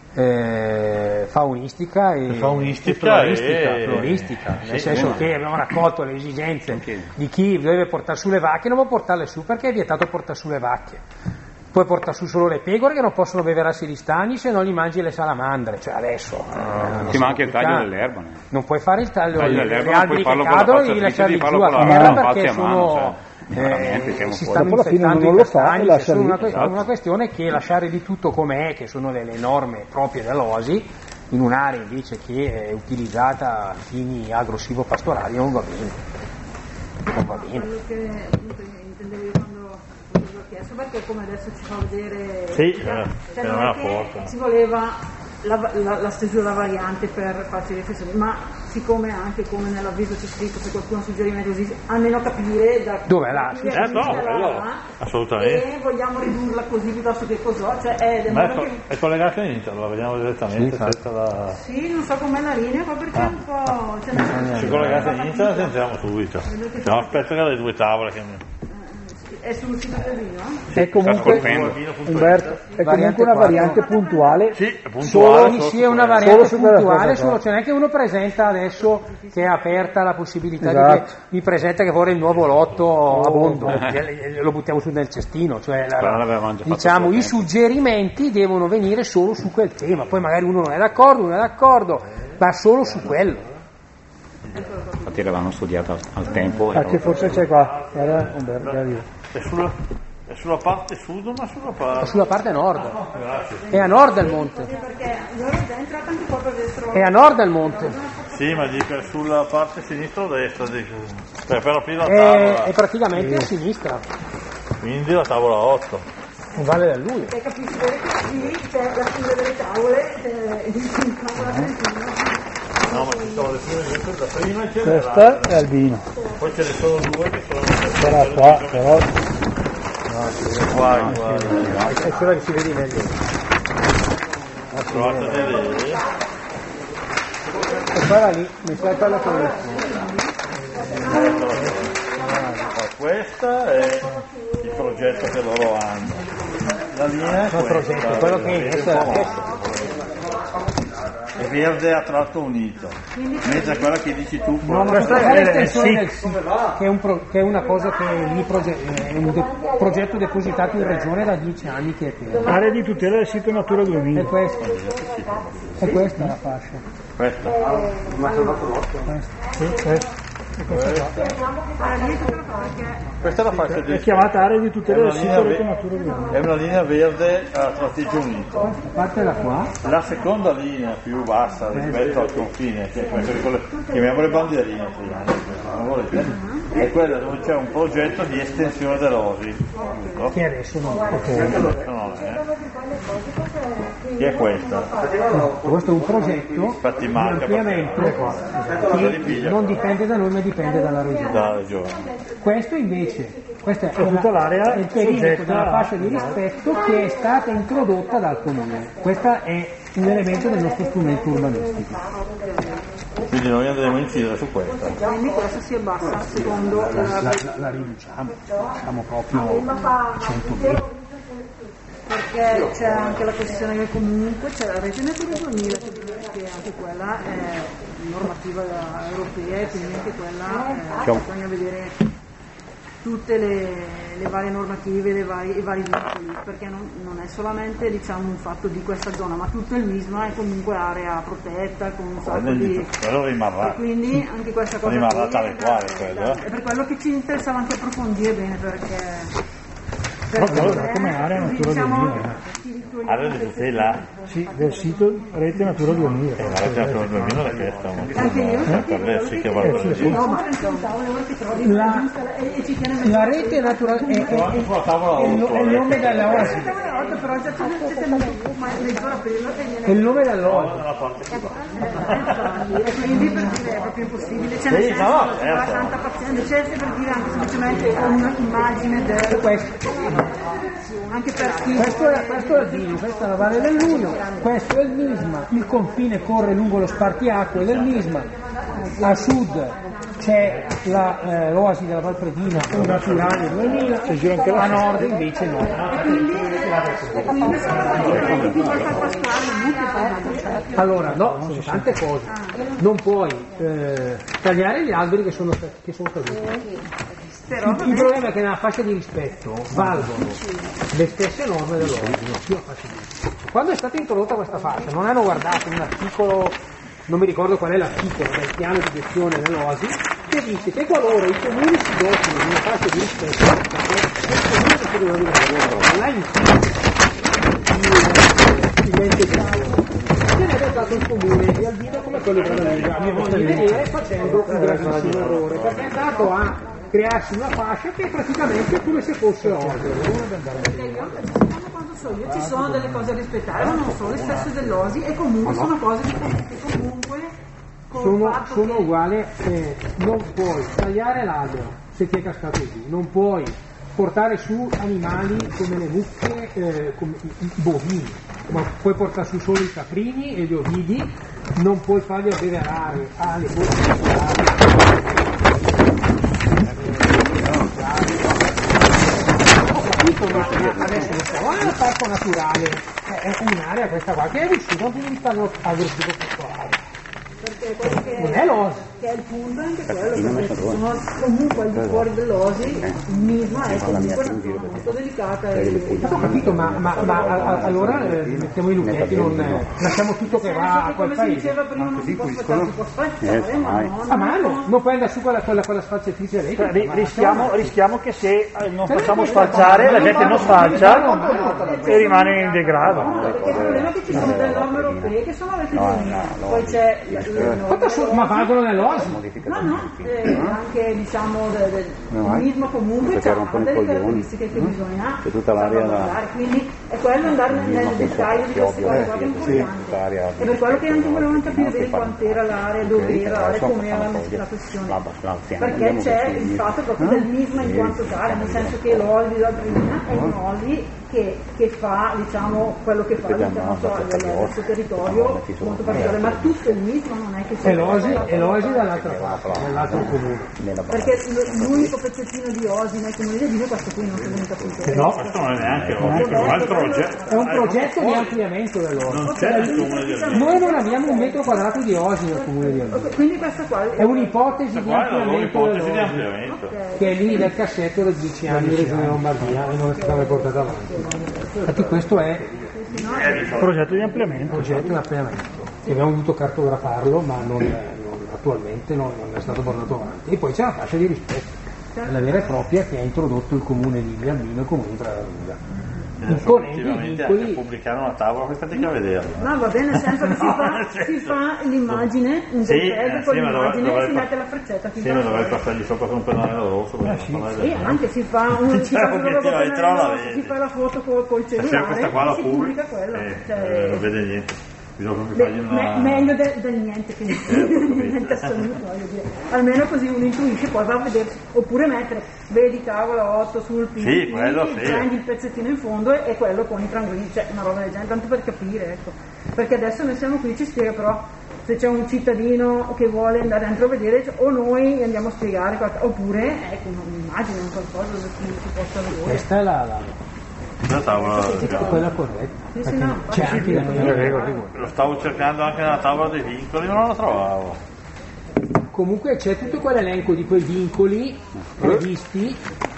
Eh, faunistica e, faunistica e floristica, e... floristica nel sì, senso sì. che abbiamo raccolto le esigenze okay. di chi deve portare su le vacche, non può portarle su perché è vietato portare su le vacche, puoi portare su solo le pecore che non possono beverarsi gli stagni se non gli mangi le salamandre, cioè adesso uh, ti manca il taglio dell'erba, ne? Non puoi fare il taglio, taglio dell'erba, gli alberi che cadono devi lasciarli giù a terra perché sono cioè. Eh, si stanno infettando i castagni, è solo una, esatto. una questione che lasciare di tutto come è, che sono le, le norme proprie dell'Osi, in un'area invece che è utilizzata a fini agro-silvo-pastorali non va bene. Non va bene. Quello che intendevo io quando l'ho chiesto, perché come adesso ci fa vedere, sì, cioè, eh, non è che ci voleva la, la, la stesura variante per farci riflessioni, ma siccome anche come nell'avviso c'è scritto, se qualcuno suggerimento così, almeno capire da dove è là, eh, no, no, assolutamente, e vogliamo ridurla così piuttosto che così, cioè è, ma è, che... è collegato in Inter, la vediamo direttamente, sì, senza la... sì, non so com'è la linea, ma perché ah. è un po', cioè, se è collegata in Inter la sentiamo subito, no, aspetta che le due tavole che è sul sito del vino? È comunque, Umberto, è comunque una variante puntuale. Sì, puntuale. Solo, sì, è una variante solo puntuale, solo c'è neanche uno presenta adesso che è aperta la possibilità esatto. di che mi presenta che vuole il nuovo lotto oh, a Bondo, eh. lo buttiamo su nel cestino, cioè la, diciamo i suggerimenti devono venire solo su quel tema, poi magari uno non è d'accordo, uno è d'accordo, ma solo su quello. Infatti l'avevano studiata al, al tempo. Ah, che forse c'è qua, guarda Umberto, è sulla, è sulla parte sud ma sulla parte... È sulla parte nord. Grazie. È a nord del monte. Perché io ero entrato anche qua per destra. È a nord del monte. Sì, ma dico sulla parte sinistra o destra? Dico. Per, per aprire la è, tavola. È praticamente sì. a sinistra. Quindi la tavola otto. Non vale da lui. E capisci bene che sì, c'è la fine delle tavole, c'è il tavola trentina. No, ma ci sono le fine da prima e c'è questa è al vino. Poi ce ne sono due che sono sarà qua, però no, sì, qua, no, qua, sì, è quella che si vede meglio. provate a vedere. Guarda lì, mi sa quella con questa è il progetto che loro hanno. La linea è il progetto, quello che è è verde a tratto unito, mentre quella che dici tu no, ma questa è l'estensione del S I C, che è, un pro, che è una cosa che lì proge, è un de, progetto depositato in regione da dieci anni che è fermo. Area di tutela del sito Natura duemila. È questa, è questa la fascia. Questa? Ma sono dato l'occhio. Sì, questa. Questa è la fascia di è chiamata area di tutela del sito Rete Natura duemila. È una linea verde a tratteggio unito. Parte da qua. La seconda linea più bassa rispetto al confine, che è questa che le, chiamiamo le bandierine, non volete, è quella dove c'è un progetto di estensione dell'O S I. No? Che adesso non è. Che è questa? Questo è un progetto Infatti di manca ampliamento che non dipende da noi ma dipende dalla regione. Dalla regione. Questo invece, questa è, è tutta l'area è il perimetro della fascia di rispetto che è stata introdotta dal comune. Questo è un elemento del nostro strumento urbanistico. Quindi noi andremo a incidere su questa. Quindi questa si abbassa secondo la, la, la, la riduciamo, facciamo proprio cento metri. Perché c'è anche la questione che comunque c'è la Rete Natura duemila che anche quella è normativa europea e quindi anche quella eh, bisogna vedere tutte le, le varie normative, le vari, i vari vincoli, perché non, non è solamente diciamo un fatto di questa zona, ma tutto il MISMA è comunque area protetta con un sacco di... Quello rimarrà. E quindi anche questa cosa rimarrà tale quale quello. È per quello che ci interessava anche approfondire bene perché... Allora, come area Natura duemila? Area di tutela? Sì, del sito Rete Natura duemila. Eh, la Rete Natura duemila è questa, anche io eh? Per lei sì che va bene. La, la rete naturale è, è, è, è, è il nome della O S I. È il nome della O S I. E quindi per dire è proprio impossibile, c'è nel senso la tanta pazienza, c'è per dire anche semplicemente un'immagine del questo. Anche per chi questo è, questo è il Dino, questa è la Valle dell'Unio, questo è il Misma, il confine corre lungo lo spartiacque del Misma, a sud c'è la, eh, l'oasi della Valpredina o Naturale duemila, a nord invece no. E quindi, e quindi sono più far pascolare allora no, sono tante cose, non puoi eh, tagliare gli alberi che sono, che sono caduti. Però il, il problema è che nella fascia di rispetto valgono le stesse norme dell'ordine, più a fascia di rispetto. Quando è stata introdotta questa fascia non hanno guardato un articolo, non mi ricordo qual è l'articolo del piano di gestione dell'O S I, che dice che qualora i comuni si dotino di una fascia di rispetto, perché il comune non l'ha il ente grado, viene adottato il comune di Albino come quello della Lega, a mio modo di vedere, facendo un gravissimo errore, perché è andato a crearsi una fascia che praticamente è come se fosse ordine. Io ci sono delle cose da rispettare, ma non sono le stesse dell'O S I e comunque no, no. sono cose che comunque sono, sono che... uguali, eh, non puoi tagliare l'albero se ti è cascato giù, non puoi portare su animali come le mucche, eh, come i bovini, ma puoi portare su solo i caprini e gli ovidi, non puoi farli abbeverare alle bocche. Adesso diciamo, è un parco naturale, è un'area questa qua che è vissuta da un punto di vista agricoltura pastorale. Perché quello che non è l'O S I. Che è il punto è anche quello, che sono comunque al di fuori dell'O S I, il MISMA è comunque una zona molto delicata. E... Ho capito, ma, ma, ma a, allora eh, mettiamo i lucchetti, non eh, lasciamo tutto che va a quel paese. Come si diceva prima, non si può aspettare, si può aspettare, ma non... A mano, non puoi andare su quella, quella, quella sfalciatrice lì. Cioè, rischiamo, rischiamo che se non facciamo sfalciare, la gente non sfalcia e rimane in degrado. Perché il problema è che ci sono delle norme europee che sono avete poi c'è... Ma valgono nell'O S no, no, eh, anche diciamo del, del comunismo comunque c'ha delle caratteristiche che bisogna tutta l'area da... quindi è quello andare nel, nel dettaglio di queste cose qua importanti. E per quello che anche volevamo capire bene quant'era l'area, dove era l'area, come era messa la questione, perché c'è il fatto proprio del misma in quanto tale, nel senso che l'olio di Labrina è un olio che, che fa diciamo quello che fa all'interno del suo territorio molto particolare, ma tutto il mismo non è che sia e l'osi dall'altra parte, nell'altro comune, perché l'unico pezzettino di osi nel comune di Avino è questo qui, non si è capito. No, questo non è neanche osi, è un altro progetto, è un progetto di ampliamento dell'osi. Non c'è nel comune di Avino. Noi non abbiamo un metro quadrato di osi nel comune di Avino. Quindi questa qua è un'ipotesi di ampliamento dell'osi, che è lì nel cassetto da dieci anni in Regione Lombardia e non è stata mai portata avanti. Infatti questo è il progetto di ampliamento. progetto di ampliamento, che abbiamo dovuto cartografarlo, ma non, non, attualmente non, non è stato portato avanti. E poi c'è la fascia di rispetto, la vera e propria, che ha introdotto il comune di Vialbino e il comune di Pradaruglia. Effettivamente anche pubblicare una tavola, questa fatica a vederla. No, va bene, nel senso che si fa, si fa l'immagine, un sì, dettaglio eh, con sì, l'immagine e si pa- mette la freccetta. Sì, ma dovrei passargli sopra con un pennarello rosso. Eh, sì, sì, anche si fa un si fa, rosso, si fa la foto col, col cellulare questa qua la si pubblica quella. Eh, cioè, eh, non vede niente. Bisogna Beh, fargli una... me, meglio del, del niente che niente assoluto, voglio dire. Almeno così uno intuisce, poi va a vedere, oppure mettere vedi tavola otto sul P sì, quello sì. prendi il pezzettino in fondo e, e quello con i triangolini, cioè una roba del genere, tanto per capire, ecco. Perché adesso noi siamo qui, ci spiega però se c'è un cittadino che vuole andare dentro a vedere, cioè, o noi andiamo a spiegare qualcosa, oppure ecco un'immagine, un qualcosa da cui si possa vedere. Questa è la, la... la tavola quella corretta, sì, sì, no, c'è anche la mia regola. Lo stavo cercando anche nella tavola dei vincoli, ma non la trovavo. Comunque c'è tutto quell'elenco di quei vincoli previsti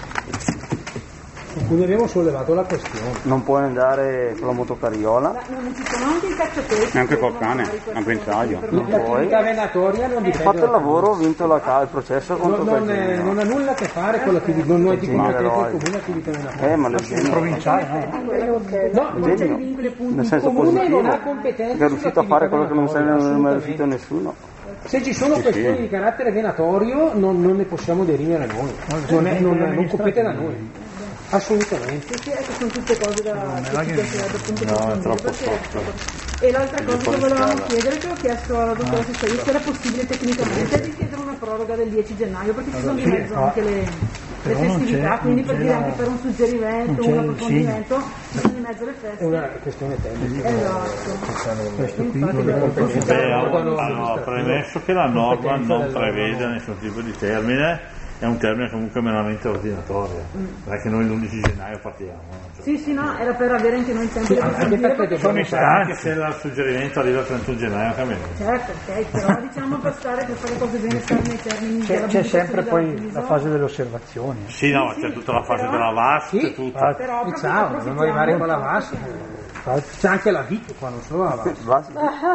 su cui abbiamo sollevato la questione. Non puoi andare con la motocariola? Ma non ci sono anche i cacciatori, neanche col cane, a guinzaglio. L'attività venatoria non dipende. Ho fatto il lavoro, ho vinto la ca- il processo contro non, non, è, non ha nulla a che fare con l'attività, non è di competenza del comune attività venatoria. Eh, ma nel provinciale, no? No, genio. Nel senso positivo, non ha competenza, che è riuscito a fare quello che non sei mai riuscito a nessuno. Se ci sono sì, questioni sì. di carattere venatorio non, non ne possiamo derimere noi, non, è, non, non compete da noi, assolutamente. Sì, ecco, sono tutte cose da che ci piacerebbe appunto no, è troppo sotto. E l'altra cosa che volevamo chiedere, che ho chiesto alla dottoressa Said, se era possibile tecnicamente, è di chiedere una proroga del dieci gennaio, perché ci sono di mezzo anche le, le festività, quindi per dire anche per un suggerimento, un approfondimento, ci sono di mezzo le feste. È una questione tecnica. Esatto. Questo qui Beh, hanno premesso che la norma non prevede nessun tipo di termine, è un termine comunque meramente ordinatorio, mm. perché noi l'undici gennaio partiamo. Cioè. Sì, sì, no, era per avere anche noi il tempo sì, di dire perché sono anche se il suggerimento arriva il trentuno gennaio cambia. Certo, ok, però diciamo per stare, per fare cose bene, stare nei termini. C'è, c'è sempre poi la fase delle osservazioni. Sì, no, c'è tutta la fase però, della V A S, sì, tutta. Però e ciao, dobbiamo arrivare con la V A S. C'è anche la V I C qua, non solo la V A S.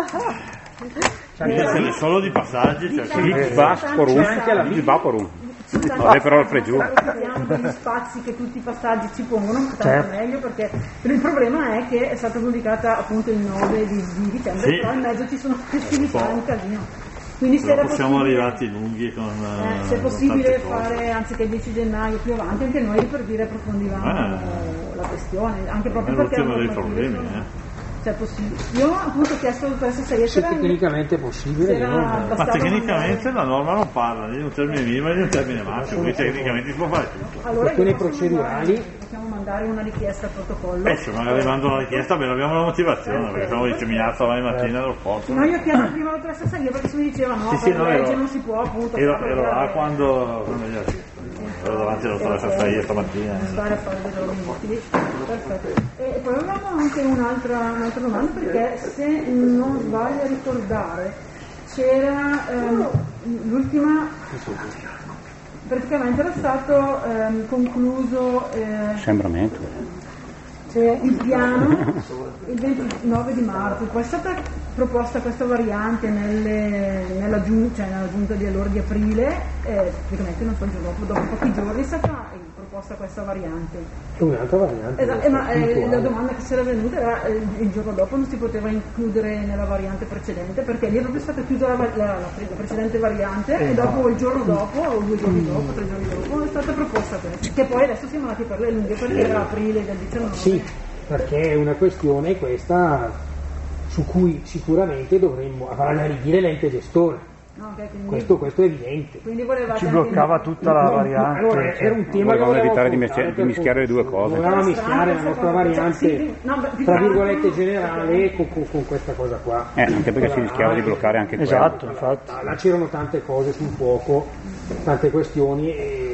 C'è ne solo di passaggi, c'è diciamo il Vasporum, anche la Vaporum. Vabbè, però il preggiore. Occupiamo degli spazi che tutti i passaggi ci pongono, tanto certo. meglio, perché il problema è che è stata pubblicata appunto il nove di, di dicembre, sì. Però in mezzo ci sono festività, un casino. Quindi se era siamo possibile, arrivati lunghi con eh, se è possibile fare anziché il dieci gennaio più avanti, anche noi per dire approfondivamo eh, la questione, anche proprio perché è dei problemi, eh. Cioè, possibile. Io appunto ho chiesto alla dottoressa Said se tecnicamente è possibile, ma tecnicamente la norma non parla né di un termine minimo né di un termine massimo, quindi tecnicamente si può fare tutto. Allora, questioni procedurali mandare, possiamo mandare una richiesta al protocollo. Eh, se magari mando una richiesta, beh, abbiamo la motivazione, perché se no dice mi alzo domani mattina e lo porto. No, io ho chiesto prima alla dottoressa Said perché si mi diceva no, sì, per sì, no, legge ero, non si può appunto. Ero, ero là quando, quando gli ho chiesto. Ero davanti alla dottoressa Said stamattina. Stare a fare delle robe inutili. Perfetto. E poi avevamo anche un'altra, un'altra domanda, perché se non sbaglio a ricordare c'era ehm, l'ultima, praticamente era stato ehm, concluso eh, sembramento il piano il ventinove di marzo, poi è stata proposta questa variante nelle, nella, giun- cioè nella giunta di allora di aprile, eh, praticamente non so, il giorno dopo, dopo pochi giorni è stata proposta questa variante. Un'altra variante. Esatto, eh, ma eh, la domanda che si era venuta era eh, il giorno dopo non si poteva includere nella variante precedente, perché lì è proprio stata chiusa la, la, la, la precedente variante eh, e dopo no. il giorno dopo, o due giorni dopo, tre giorni dopo, è stata proposta questa, che poi adesso siamo andati per le lunghe perché era aprile del diciannove. Sì, perché è una questione questa su cui sicuramente dovremmo analizzare l'ente gestore. No, okay, quindi, questo, questo è evidente. Ci bloccava tutta la variante. Allora, era un tema che volevamo evitare di, mesce- di mischiare le due cose. Volevamo mischiare la nostra variante, sì, no, tra virgolette, generale con, con, con questa cosa qua. Eh, anche perché si rischiava di bloccare anche quello. Esatto, infatti. Là c'erano tante cose sul fuoco, tante questioni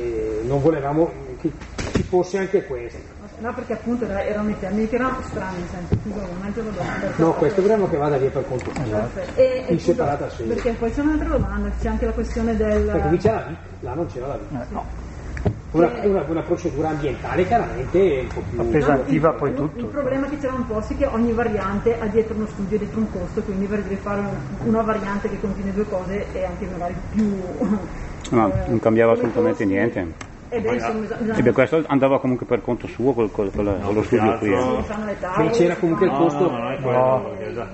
e non volevamo che ci fosse anche questo. No, perché appunto erano i termini che erano strani, nel senso che momento lo no, questo vogliamo che vada via per conto suo, e, in separata sede. Perché poi c'è un'altra domanda, c'è anche la questione del... Perché qui c'è la V I C, là non c'era la V I C. Eh, no. Una, una, una procedura ambientale chiaramente un po' più appesantiva, no, poi il, tutto. Il problema che c'era un po' è che ogni variante ha dietro uno studio, dietro un costo, quindi per fare una variante che contiene due cose è anche magari più... No, eh, non cambiava assolutamente niente. E beh, insomma, e beh, questo andava comunque per conto suo col, col, col, no, con lo studio qui. Eh. Sì, c'era comunque il costo, no, no, no,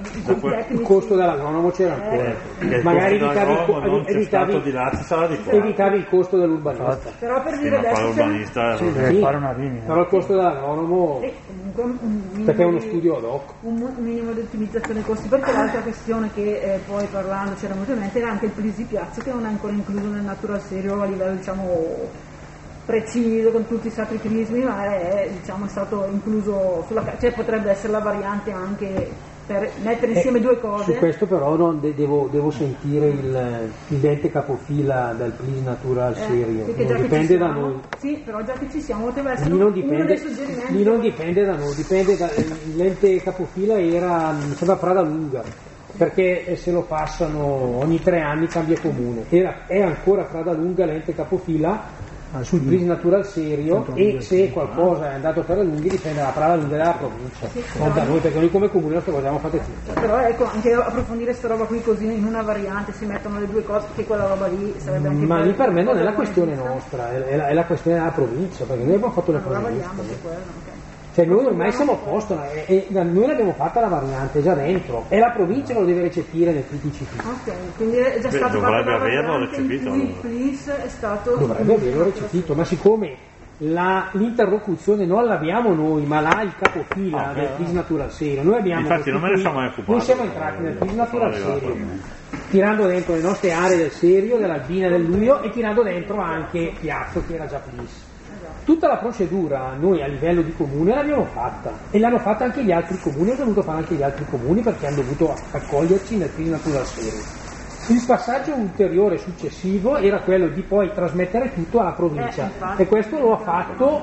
no, il costo dell'agronomo c'era ancora. Eh, magari evitavi il, co- non evitavi, di là, ci sarà di qua. evitavi il costo dell'urbanista. Però per Sì, dire ma adesso l'urbanista sì, deve sì, fare una linea. Però il costo dell'agronomo eh, comunque un perché è uno di, studio ad hoc. Un minimo di ottimizzazione dei costi, perché l'altra questione che eh, poi parlando c'era molto in mente era anche il Plis di Piazza, che non è ancora incluso nel Natural Serio a livello diciamo preciso con tutti i sacri crismi, ma è diciamo, stato incluso sulla cioè potrebbe essere la variante anche per mettere insieme eh, due cose. Su questo però non de- devo, devo sentire il, il ente capofila del Plis Natural eh, Serio, non dipende siamo, da noi. Sì, però già che ci siamo poteva essere lì non uno dipende, dei suggerimenti. Lì non dipende da noi, dipende da, l'ente capofila era, mi sembra Prada Lunga, perché se lo passano ogni tre anni cambia comune, era, è ancora Prada Lunga l'ente capofila sul Plis Natural Serio e se qualcosa è andato per la Lunghi dipende dalla Prada Lunga della provincia, sì, non da noi, perché noi come comune queste cose abbiamo fatte tutte. Però ecco, anche approfondire questa roba qui così in una variante si mettono le due cose, che quella roba lì sarebbe anche... Ma lì per me non è la questione nostra, è la, è la questione della provincia, perché noi abbiamo fatto le allora cose vediamo giuste. su quello, okay. Cioè noi ormai siamo a posto e, e noi l'abbiamo fatta la variante già dentro e la provincia lo deve recepire nel P T C P. Ok, quindi è già Beh, stato dovrebbe fatto la averlo variante recepito, in cui il allora. Plis è stato... Dovrebbe averlo recepito, ma siccome la, l'interlocuzione non l'abbiamo noi, ma l'ha il capofila okay. del Plis Natural Serio, noi abbiamo infatti non me ne siamo mai occupati. Noi siamo entrati nel Plis Natural Serio, tirando dentro le nostre aree del Serio, dell'Albina, del Luio e tirando dentro anche Piazzo che era già Plis. Tutta la procedura noi a livello di comune l'abbiamo fatta e l'hanno fatta anche gli altri comuni, hanno dovuto fare anche gli altri comuni perché hanno dovuto accoglierci nel Plis Natural Serio. Il passaggio ulteriore successivo era quello di poi trasmettere tutto alla provincia e questo lo ha fatto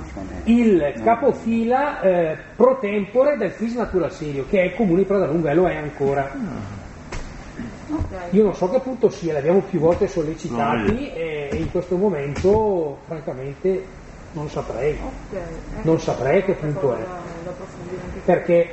il capofila eh, pro tempore del Plis Natural Serio che è il comune di Pradalunga e lo è ancora. Io non so che punto sia, l'abbiamo più volte sollecitati e in questo momento francamente non saprei, okay, ecco, non saprei che punto è, perché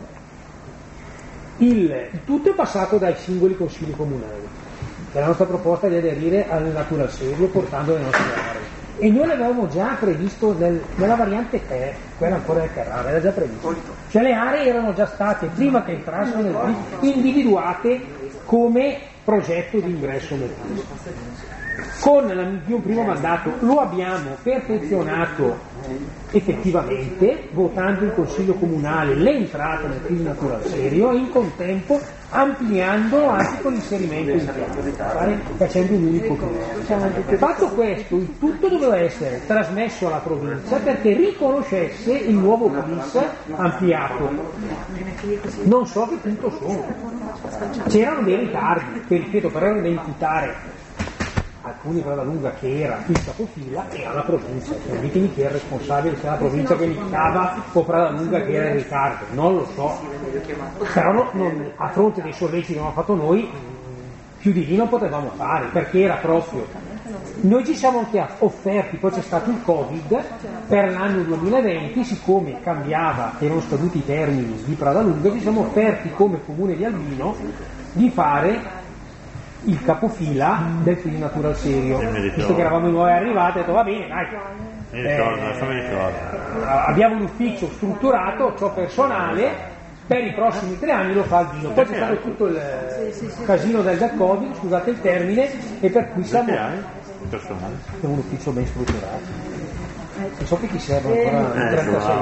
il, tutto è passato dai singoli consigli comunali, che la nostra proposta è di aderire al Natural Serio portando le nostre aree, e noi l'avevamo già previsto nel, nella variante tre, quella ancora del Carrara, era già previsto, cioè le aree erano già state, prima che entrassero nel P I S, individuate come progetto di ingresso nel P I S. Con il mio primo mandato lo abbiamo perfezionato effettivamente, votando in Consiglio Comunale l'entrata nel P I S Natural Serio e in contempo ampliandolo anche con l'inserimento in piano, facendo un unico comune. Fatto questo, il tutto doveva essere trasmesso alla provincia perché riconoscesse il nuovo P I S ampliato. Non so che punto sono. C'erano dei ritardi che, ripeto, però erano da imputare alcuni per la lunga che era il capofila e alla provincia, cioè, ditemi chi è il responsabile, se è la provincia che iniziava o per la lunga che era in ritardo, non lo so, però no, non, a fronte dei solleciti che abbiamo fatto noi più di lì non potevamo fare perché era proprio Noi ci siamo anche offerti, poi c'è stato il Covid, per l'anno duemilaventi, siccome cambiava, erano scaduti i termini di Pradalunga, ci siamo offerti come comune di Albino di fare il capofila del Quindi Natural Serio, visto che eravamo noi arrivati, ho detto va bene, dai, mi ricordo, adesso mi ricordo. abbiamo un ufficio strutturato, c'ho personale, per i prossimi tre anni lo fa Albino. Poi c'è stato tutto il casino del Covid, scusate il termine, e per cui siamo personale. Siamo un ufficio ben strutturato. Non so che ti serve ancora trentasei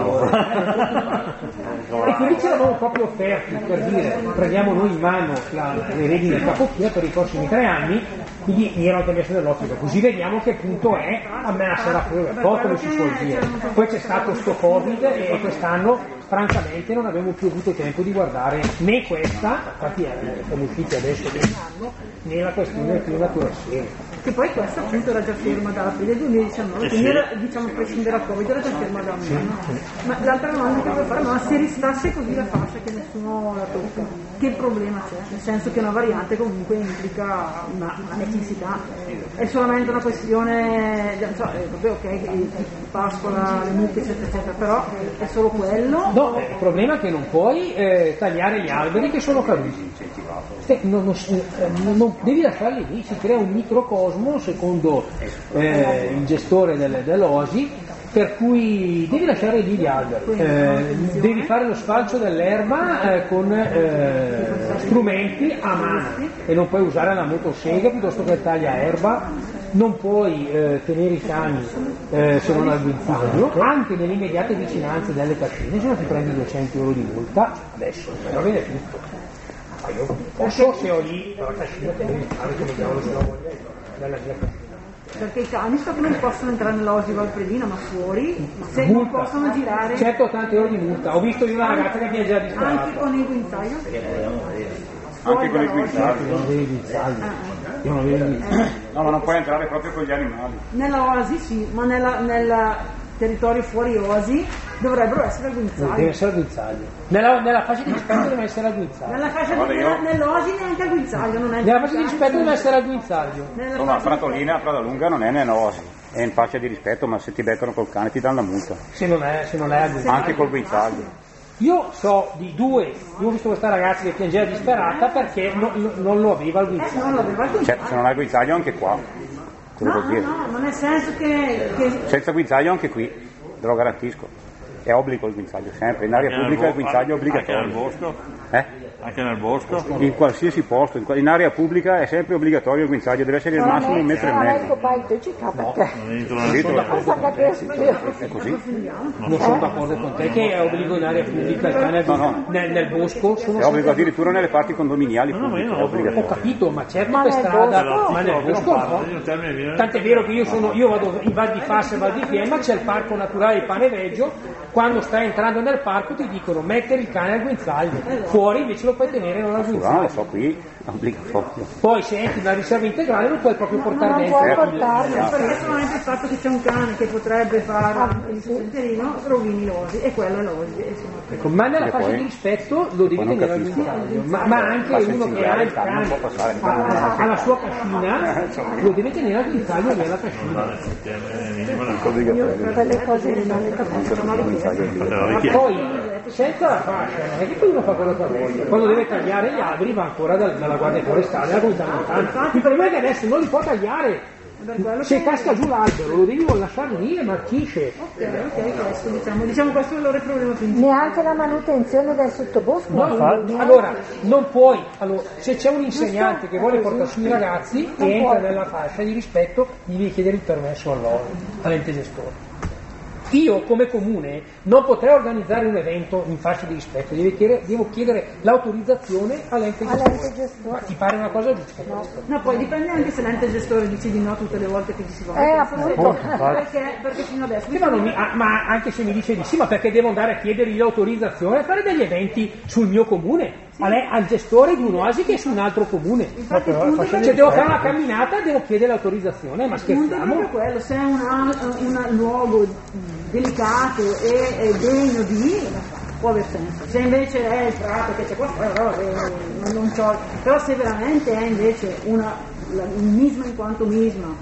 ore. E quindi ci eravamo proprio offerti per dire prendiamo noi in mano la, le redini del capofila per i prossimi tre anni, quindi mi ero anche messo nell'ottica, così vediamo che punto è, a me la sarà fuori dal po', come si suol dire. Poi c'è stato sto Covid e quest'anno francamente non abbiamo più avuto tempo di guardare né questa, infatti siamo usciti adesso che anno, né la questione del Quindi Natural Serio. Che poi questa appunto era già ferma da aprile duemiladiciannove, quindi era, diciamo, prescindere dal Covid era già ferma da un anno. Ma l'altra domanda che volevo fare, ma se ristasse così la fascia che nessuno la tocca, che problema c'è? Nel senso che una variante comunque implica una, una necessità, è solamente una questione, non so, è proprio ok, che pascola, le mucche eccetera eccetera, però è solo quello? No, il problema è che non puoi eh, tagliare gli alberi che sono caduti. Non, non, non, non devi lasciarli lì, si crea un microcosmo secondo eh, il gestore del, dell'O S I, per cui devi lasciare lì gli alberi, eh, devi fare lo sfalcio dell'erba eh, con eh, strumenti a mano e non puoi usare la motosega piuttosto che il tagliaerba, non puoi eh, tenere i cani eh, se non al guinzaglio, anche nelle immediate vicinanze delle cascine, se no ti prendi duecento euro di multa, adesso va bene tutto. Io posso se ho lì la cascina tenere il cane come diavolo se lo voglio dalla mia cascina. Perché i cani so che non possono entrare nell'O S I Valfredina, ma fuori, se multa. Non possono girare. Certo, tante ore di multa. Ho visto io una ragazza che viene già disperata. Anche con il guinzaglio? Anche con il guinzaglio. Io non avevo il guinzaglio. Io non avevo il guinzaglio. No, ma non puoi entrare proprio con gli animali. Nella O S I sì, ma nella, nel territorio fuori O S I dovrebbero essere al guinzaglio. Deve essere al guinzaglio. Nella, nella fascia di rispetto deve essere al guinzaglio. Nella fascia Guarda, di io- nell'O S I neanche al guinzaglio, non è Nella fascia di rispetto deve essere al guinzaglio. Nella No, ma fascia- Pratolina, Pradalunga non è nell'Osi, è in fascia di rispetto, ma se ti beccano col cane ti danno la multa. Se non è, se non è al guinzaglio. Anche col guinzaglio. Io so di due, io ho visto questa ragazza che piangeva disperata perché no- no- non lo aveva al Eh, non guinzaglio. l'aveva al Cioè, guinzaglio. se non hai guinzaglio anche qua, te lo No, vuol dire. no, no, ma nel senso che, che Senza guinzaglio anche qui, te lo garantisco. È obbligo il guinzaglio, sempre. In area Anche nel pubblica il bo- guinzaglio è Anche nel obbligatorio. bosco? Eh? Anche nel bosco? In qualsiasi posto, in, qua- in area pubblica è sempre obbligatorio il guinzaglio, deve essere il massimo un metro e mezzo. Non entro Sì, nel te lo- bosco. È così? Non sono d'accordo con te che è obbligo in area pubblica il cane No, no. nel, nel bosco sono È obbligo addirittura nelle parti condominiali No, ma io pubbliche, non è ho Ho obbligatorio. capito, ma certo per strada, ma nel bosco no. Tant'è vero che io sono, io vado in Val di Fassa e Val di Fiemma, c'è il parco naturale di Paneveggio, quando stai entrando nel parco ti dicono mettere il cane al guinzaglio, fuori invece lo puoi tenere non al No, lo guinzaglio. so, qui è obbligatorio. Poi se entri nella riserva integrale non puoi proprio portare non dentro. puoi il- portarlo, perché solamente il fatto che c'è un cane che potrebbe fare anche il sentierino rovini l'O S I, e quello è l'O S I. insomma. Ecco, ma nella E fascia poi- di rispetto lo devi poi non tenere al capisco. guinzaglio, ma, ma anche Ma uno che ha sensibiliare il il cane non cane può passare. ha, ha- ha la sua cascina, lo deve tenere al guinzaglio nella cascina. Quelle cose che non le capisco, non le chiedo. Poi senza la fascia non è che poi uno fa quello che vuole, quando deve tagliare gli alberi va ancora dal- dalla guardia forestale a contare lontano. Il problema è che adesso non li può tagliare, se casca giù l'albero lo devi lasciare lì e marcisce. Ok, ok, questo diciamo, diciamo questo è il loro problema principale. Neanche la manutenzione del sottobosco. No, quindi, neanche- allora, non puoi, allora, se c'è un insegnante che vuole portare su i ragazzi e entra nella fascia di rispetto, gli devi chiedere il permesso all'O S I, all'ente gestore. Io come comune non potrei organizzare un evento in fascia di rispetto, devo chiedere, devo chiedere l'autorizzazione all'ente All'ente gestore. gestore. Ma ti pare una cosa giusta? No, poi dipende anche se l'ente gestore dice di no tutte le volte che ci si va. Eh, appunto. Perché, perché fino adesso Sì, ma, non mi- ah, ma anche se mi dice di sì, ma perché devo andare a chiedergli l'autorizzazione a fare degli eventi sul mio comune? A lei- al gestore di un'oasi che è su un altro comune. Infatti il punto Cioè devo fare una camminata e devo chiedere l'autorizzazione, ma Il punto è proprio scherziamo? quello, se è una- un luogo delicato e, e degno di può aver senso. Se invece è il prato che c'è qua, però, eh, non, non c'ho, però se veramente è invece una, la, un misma in quanto misma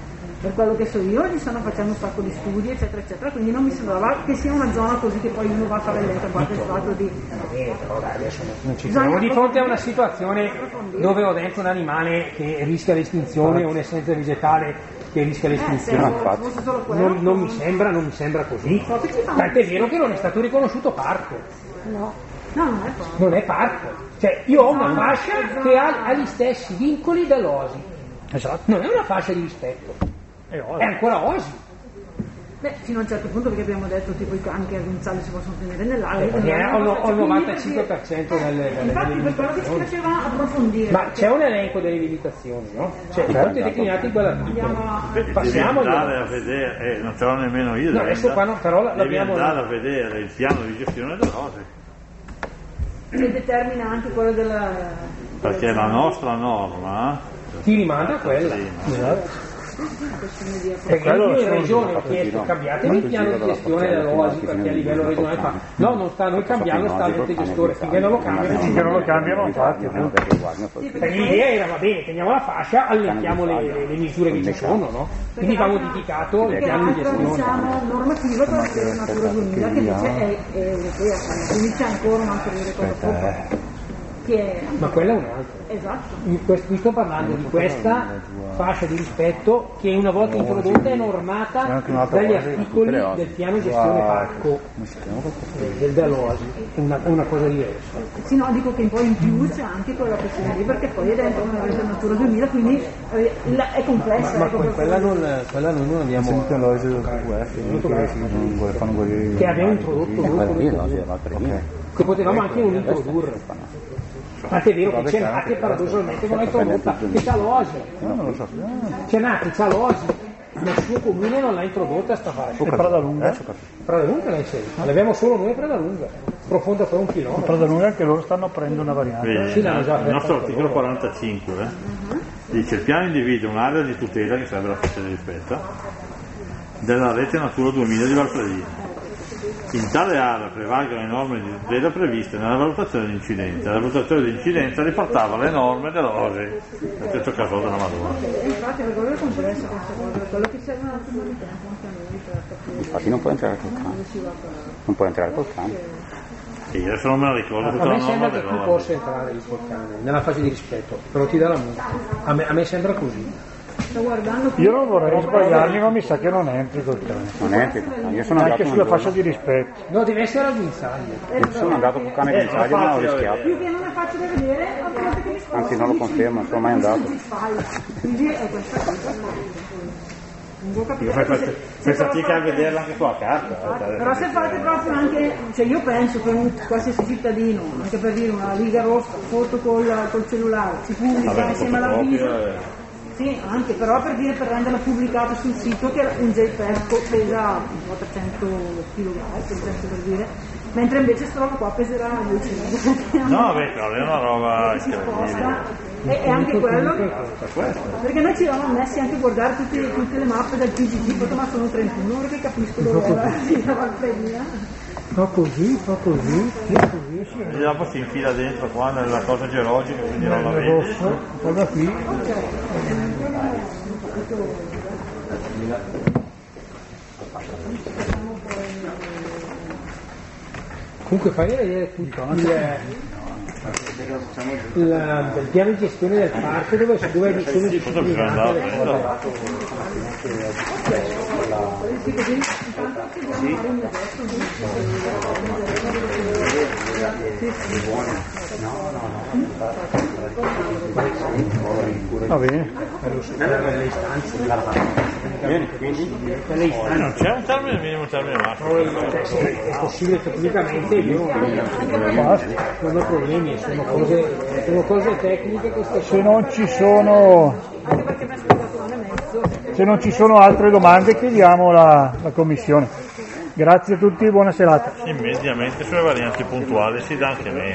per quello che so io gli stanno facendo un sacco di studi eccetera eccetera, quindi non mi sembrava che sia una zona così che poi uno va a fare l'eletto a parte il fatto di eh, però dai, adesso non ci siamo di fronte a una situazione dove ho dentro un animale che rischia l'estinzione o un'essenza vegetale che rischia l'estinzione. Eh, non, non mi sembra non mi sembra così, tant'è vero che non è stato riconosciuto parco. No, no, non è parco. Non è parco, cioè io ho una fascia che ha, ha gli stessi vincoli dell'O S I. Esatto. Non è una fascia di rispetto, È, è ancora O S I. Beh, fino a un certo punto, perché abbiamo detto tipo i cani che guinzagli si possono tenere nell'aria. Eh, ho, ho il novantacinque per cento delle, delle, infatti delle per quello che ci limitazioni. piaceva approfondire. Ma c'è un elenco delle limitazioni, no? Cioè, tutte declinate in quell'articolo. Passiamo devi andare a vedere, eh, non ce l'ho nemmeno io. No, adesso qua no, però devi l'abbiamo andare a vedere il piano di gestione delle cose. Che determina anche quello della... Perché la nostra norma ti rimanda a quella. esatto. Perché io in regione ho chiesto cambiatemi il piano di gestione dell'O S I perché a livello regionale fa no, non sta a noi cambiarlo, sta all'ente gestore, finché non lo cambiano Finché non lo cambiano, infatti. perché l'idea era va bene, teniamo la fascia, allentiamo le, le, le misure che ci sono, no? Quindi va modificato il Perché piano di l'altra gestione. diciamo normativa quella che è Natura duemila che invece è, è europea, quindi c'è ancora un ulteriore cosa sopra. Che è... Ma quella è un'altra. Esatto. In questo- qui sto parlando di questa fascia di rispetto che una volta introdotta è normata dagli articoli del piano gestione parco eh, del dell'O S I, è una, è una cosa diversa. Sì, no, dico che poi in più c'è anche quella questione lì, perché poi è dentro una legge Natura duemila, quindi eh, la- è complessa. Ma ecco, que- per quella cui- non, quella noi non abbiamo Sentito l'oggi del W F non vuole fanno guarire che abbiamo introdotto noi come che potevamo anche non introdurre. Tant'è vero che c'è Nati paradossalmente non l'ha introdotta, che c'ha l'O S I. non lo so. C'è Nati, c'ha l'O S I, nel suo comune non l'ha introdotta sta fascia. E Pradalunga? Pradalunga l'ha inserita, l'abbiamo solo noi a Pradalunga, profonda per un chilometro. Pradalunga anche loro stanno aprendo una variante. Vedi, Sì, l'hanno già il nostro fatto articolo loro. quarantacinque eh, dice il piano individua un'area di tutela che sarebbe la fascia di rispetto della rete Natura duemila di Valfredina. In tale area prevalgono le norme di tutela previste nella valutazione di incidenza. La valutazione di incidenza riportava le norme dell'O S I, in questo caso della Madonna. Infatti per quello è complessa questa cosa, per quello che serve un attimo di tempo anche a noi per capire. Infatti non puoi entrare col cane. Non puoi entrare col cane. Sì, adesso non me la ricordo A tutta me la norma sembra che tu dell'O S I. possa entrare il porcane nella fase di rispetto, però ti dà la multa. A me, a me sembra così. Sto guardando qui. Io non vorrei sbagliarmi, ma mi sa che non entri col cane. Non entri col cane. Io sono andato Anche un sulla giorno. fascia di rispetto. No, deve essere al guinzaglio. Io sono andato col cane guinzaglio ma l'ho rischiato. Più che non è facile da vedere, a volte che mi sposto. Anzi non lo confermo, non sono mai andato. Quindi è questa cosa. Non può capire. Fai, fai, Se- fai se però fatica a fate- vederla anche sulla carta. eh, Però se fate proprio anche, cioè io penso che un qualsiasi cittadino, anche per dire una riga rossa, foto col, col cellulare, si pubblica Vabbè, insieme all'avviso. fotocopia, eh. Sì, anche però per dire per renderla pubblicata sul sito che un JPEG pesa trecento chilogrammi, per dire, mentre invece sta roba qua peserà duecento. No, beh, però è una roba si incredibile. sposta. E, e anche quello, perché noi ci eravamo messi anche a guardare tutte, tutte le mappe del P G T, poi ma sono trentuno perché capisco dove era la Valfredina. Fa così, fa così, sì, così, sì. E dopo si infila dentro qua nella cosa geologica, quindi non la Il vedi. rosso, poi da qui. Comunque fai vedere tutto il, il, il piano di gestione del parco dove, dove sono Sì, cosa bisogna andare a disciplinate le prendere? cose. Va bene. Le istanze, Bene, quindi quelle Eh, istanze. non c'è un termine minimo, un termine massimo. Cioè, se è possibile tecnicamente io non ho problemi, sono cose, sono cose tecniche che sto Se non ci sono, Anche perché mi ha spiegato un anno e mezzo. se non ci sono altre domande chiediamo la, la commissione. Grazie a tutti, buona serata. Sì, mediamente sulle varianti puntuali si dà anche meno.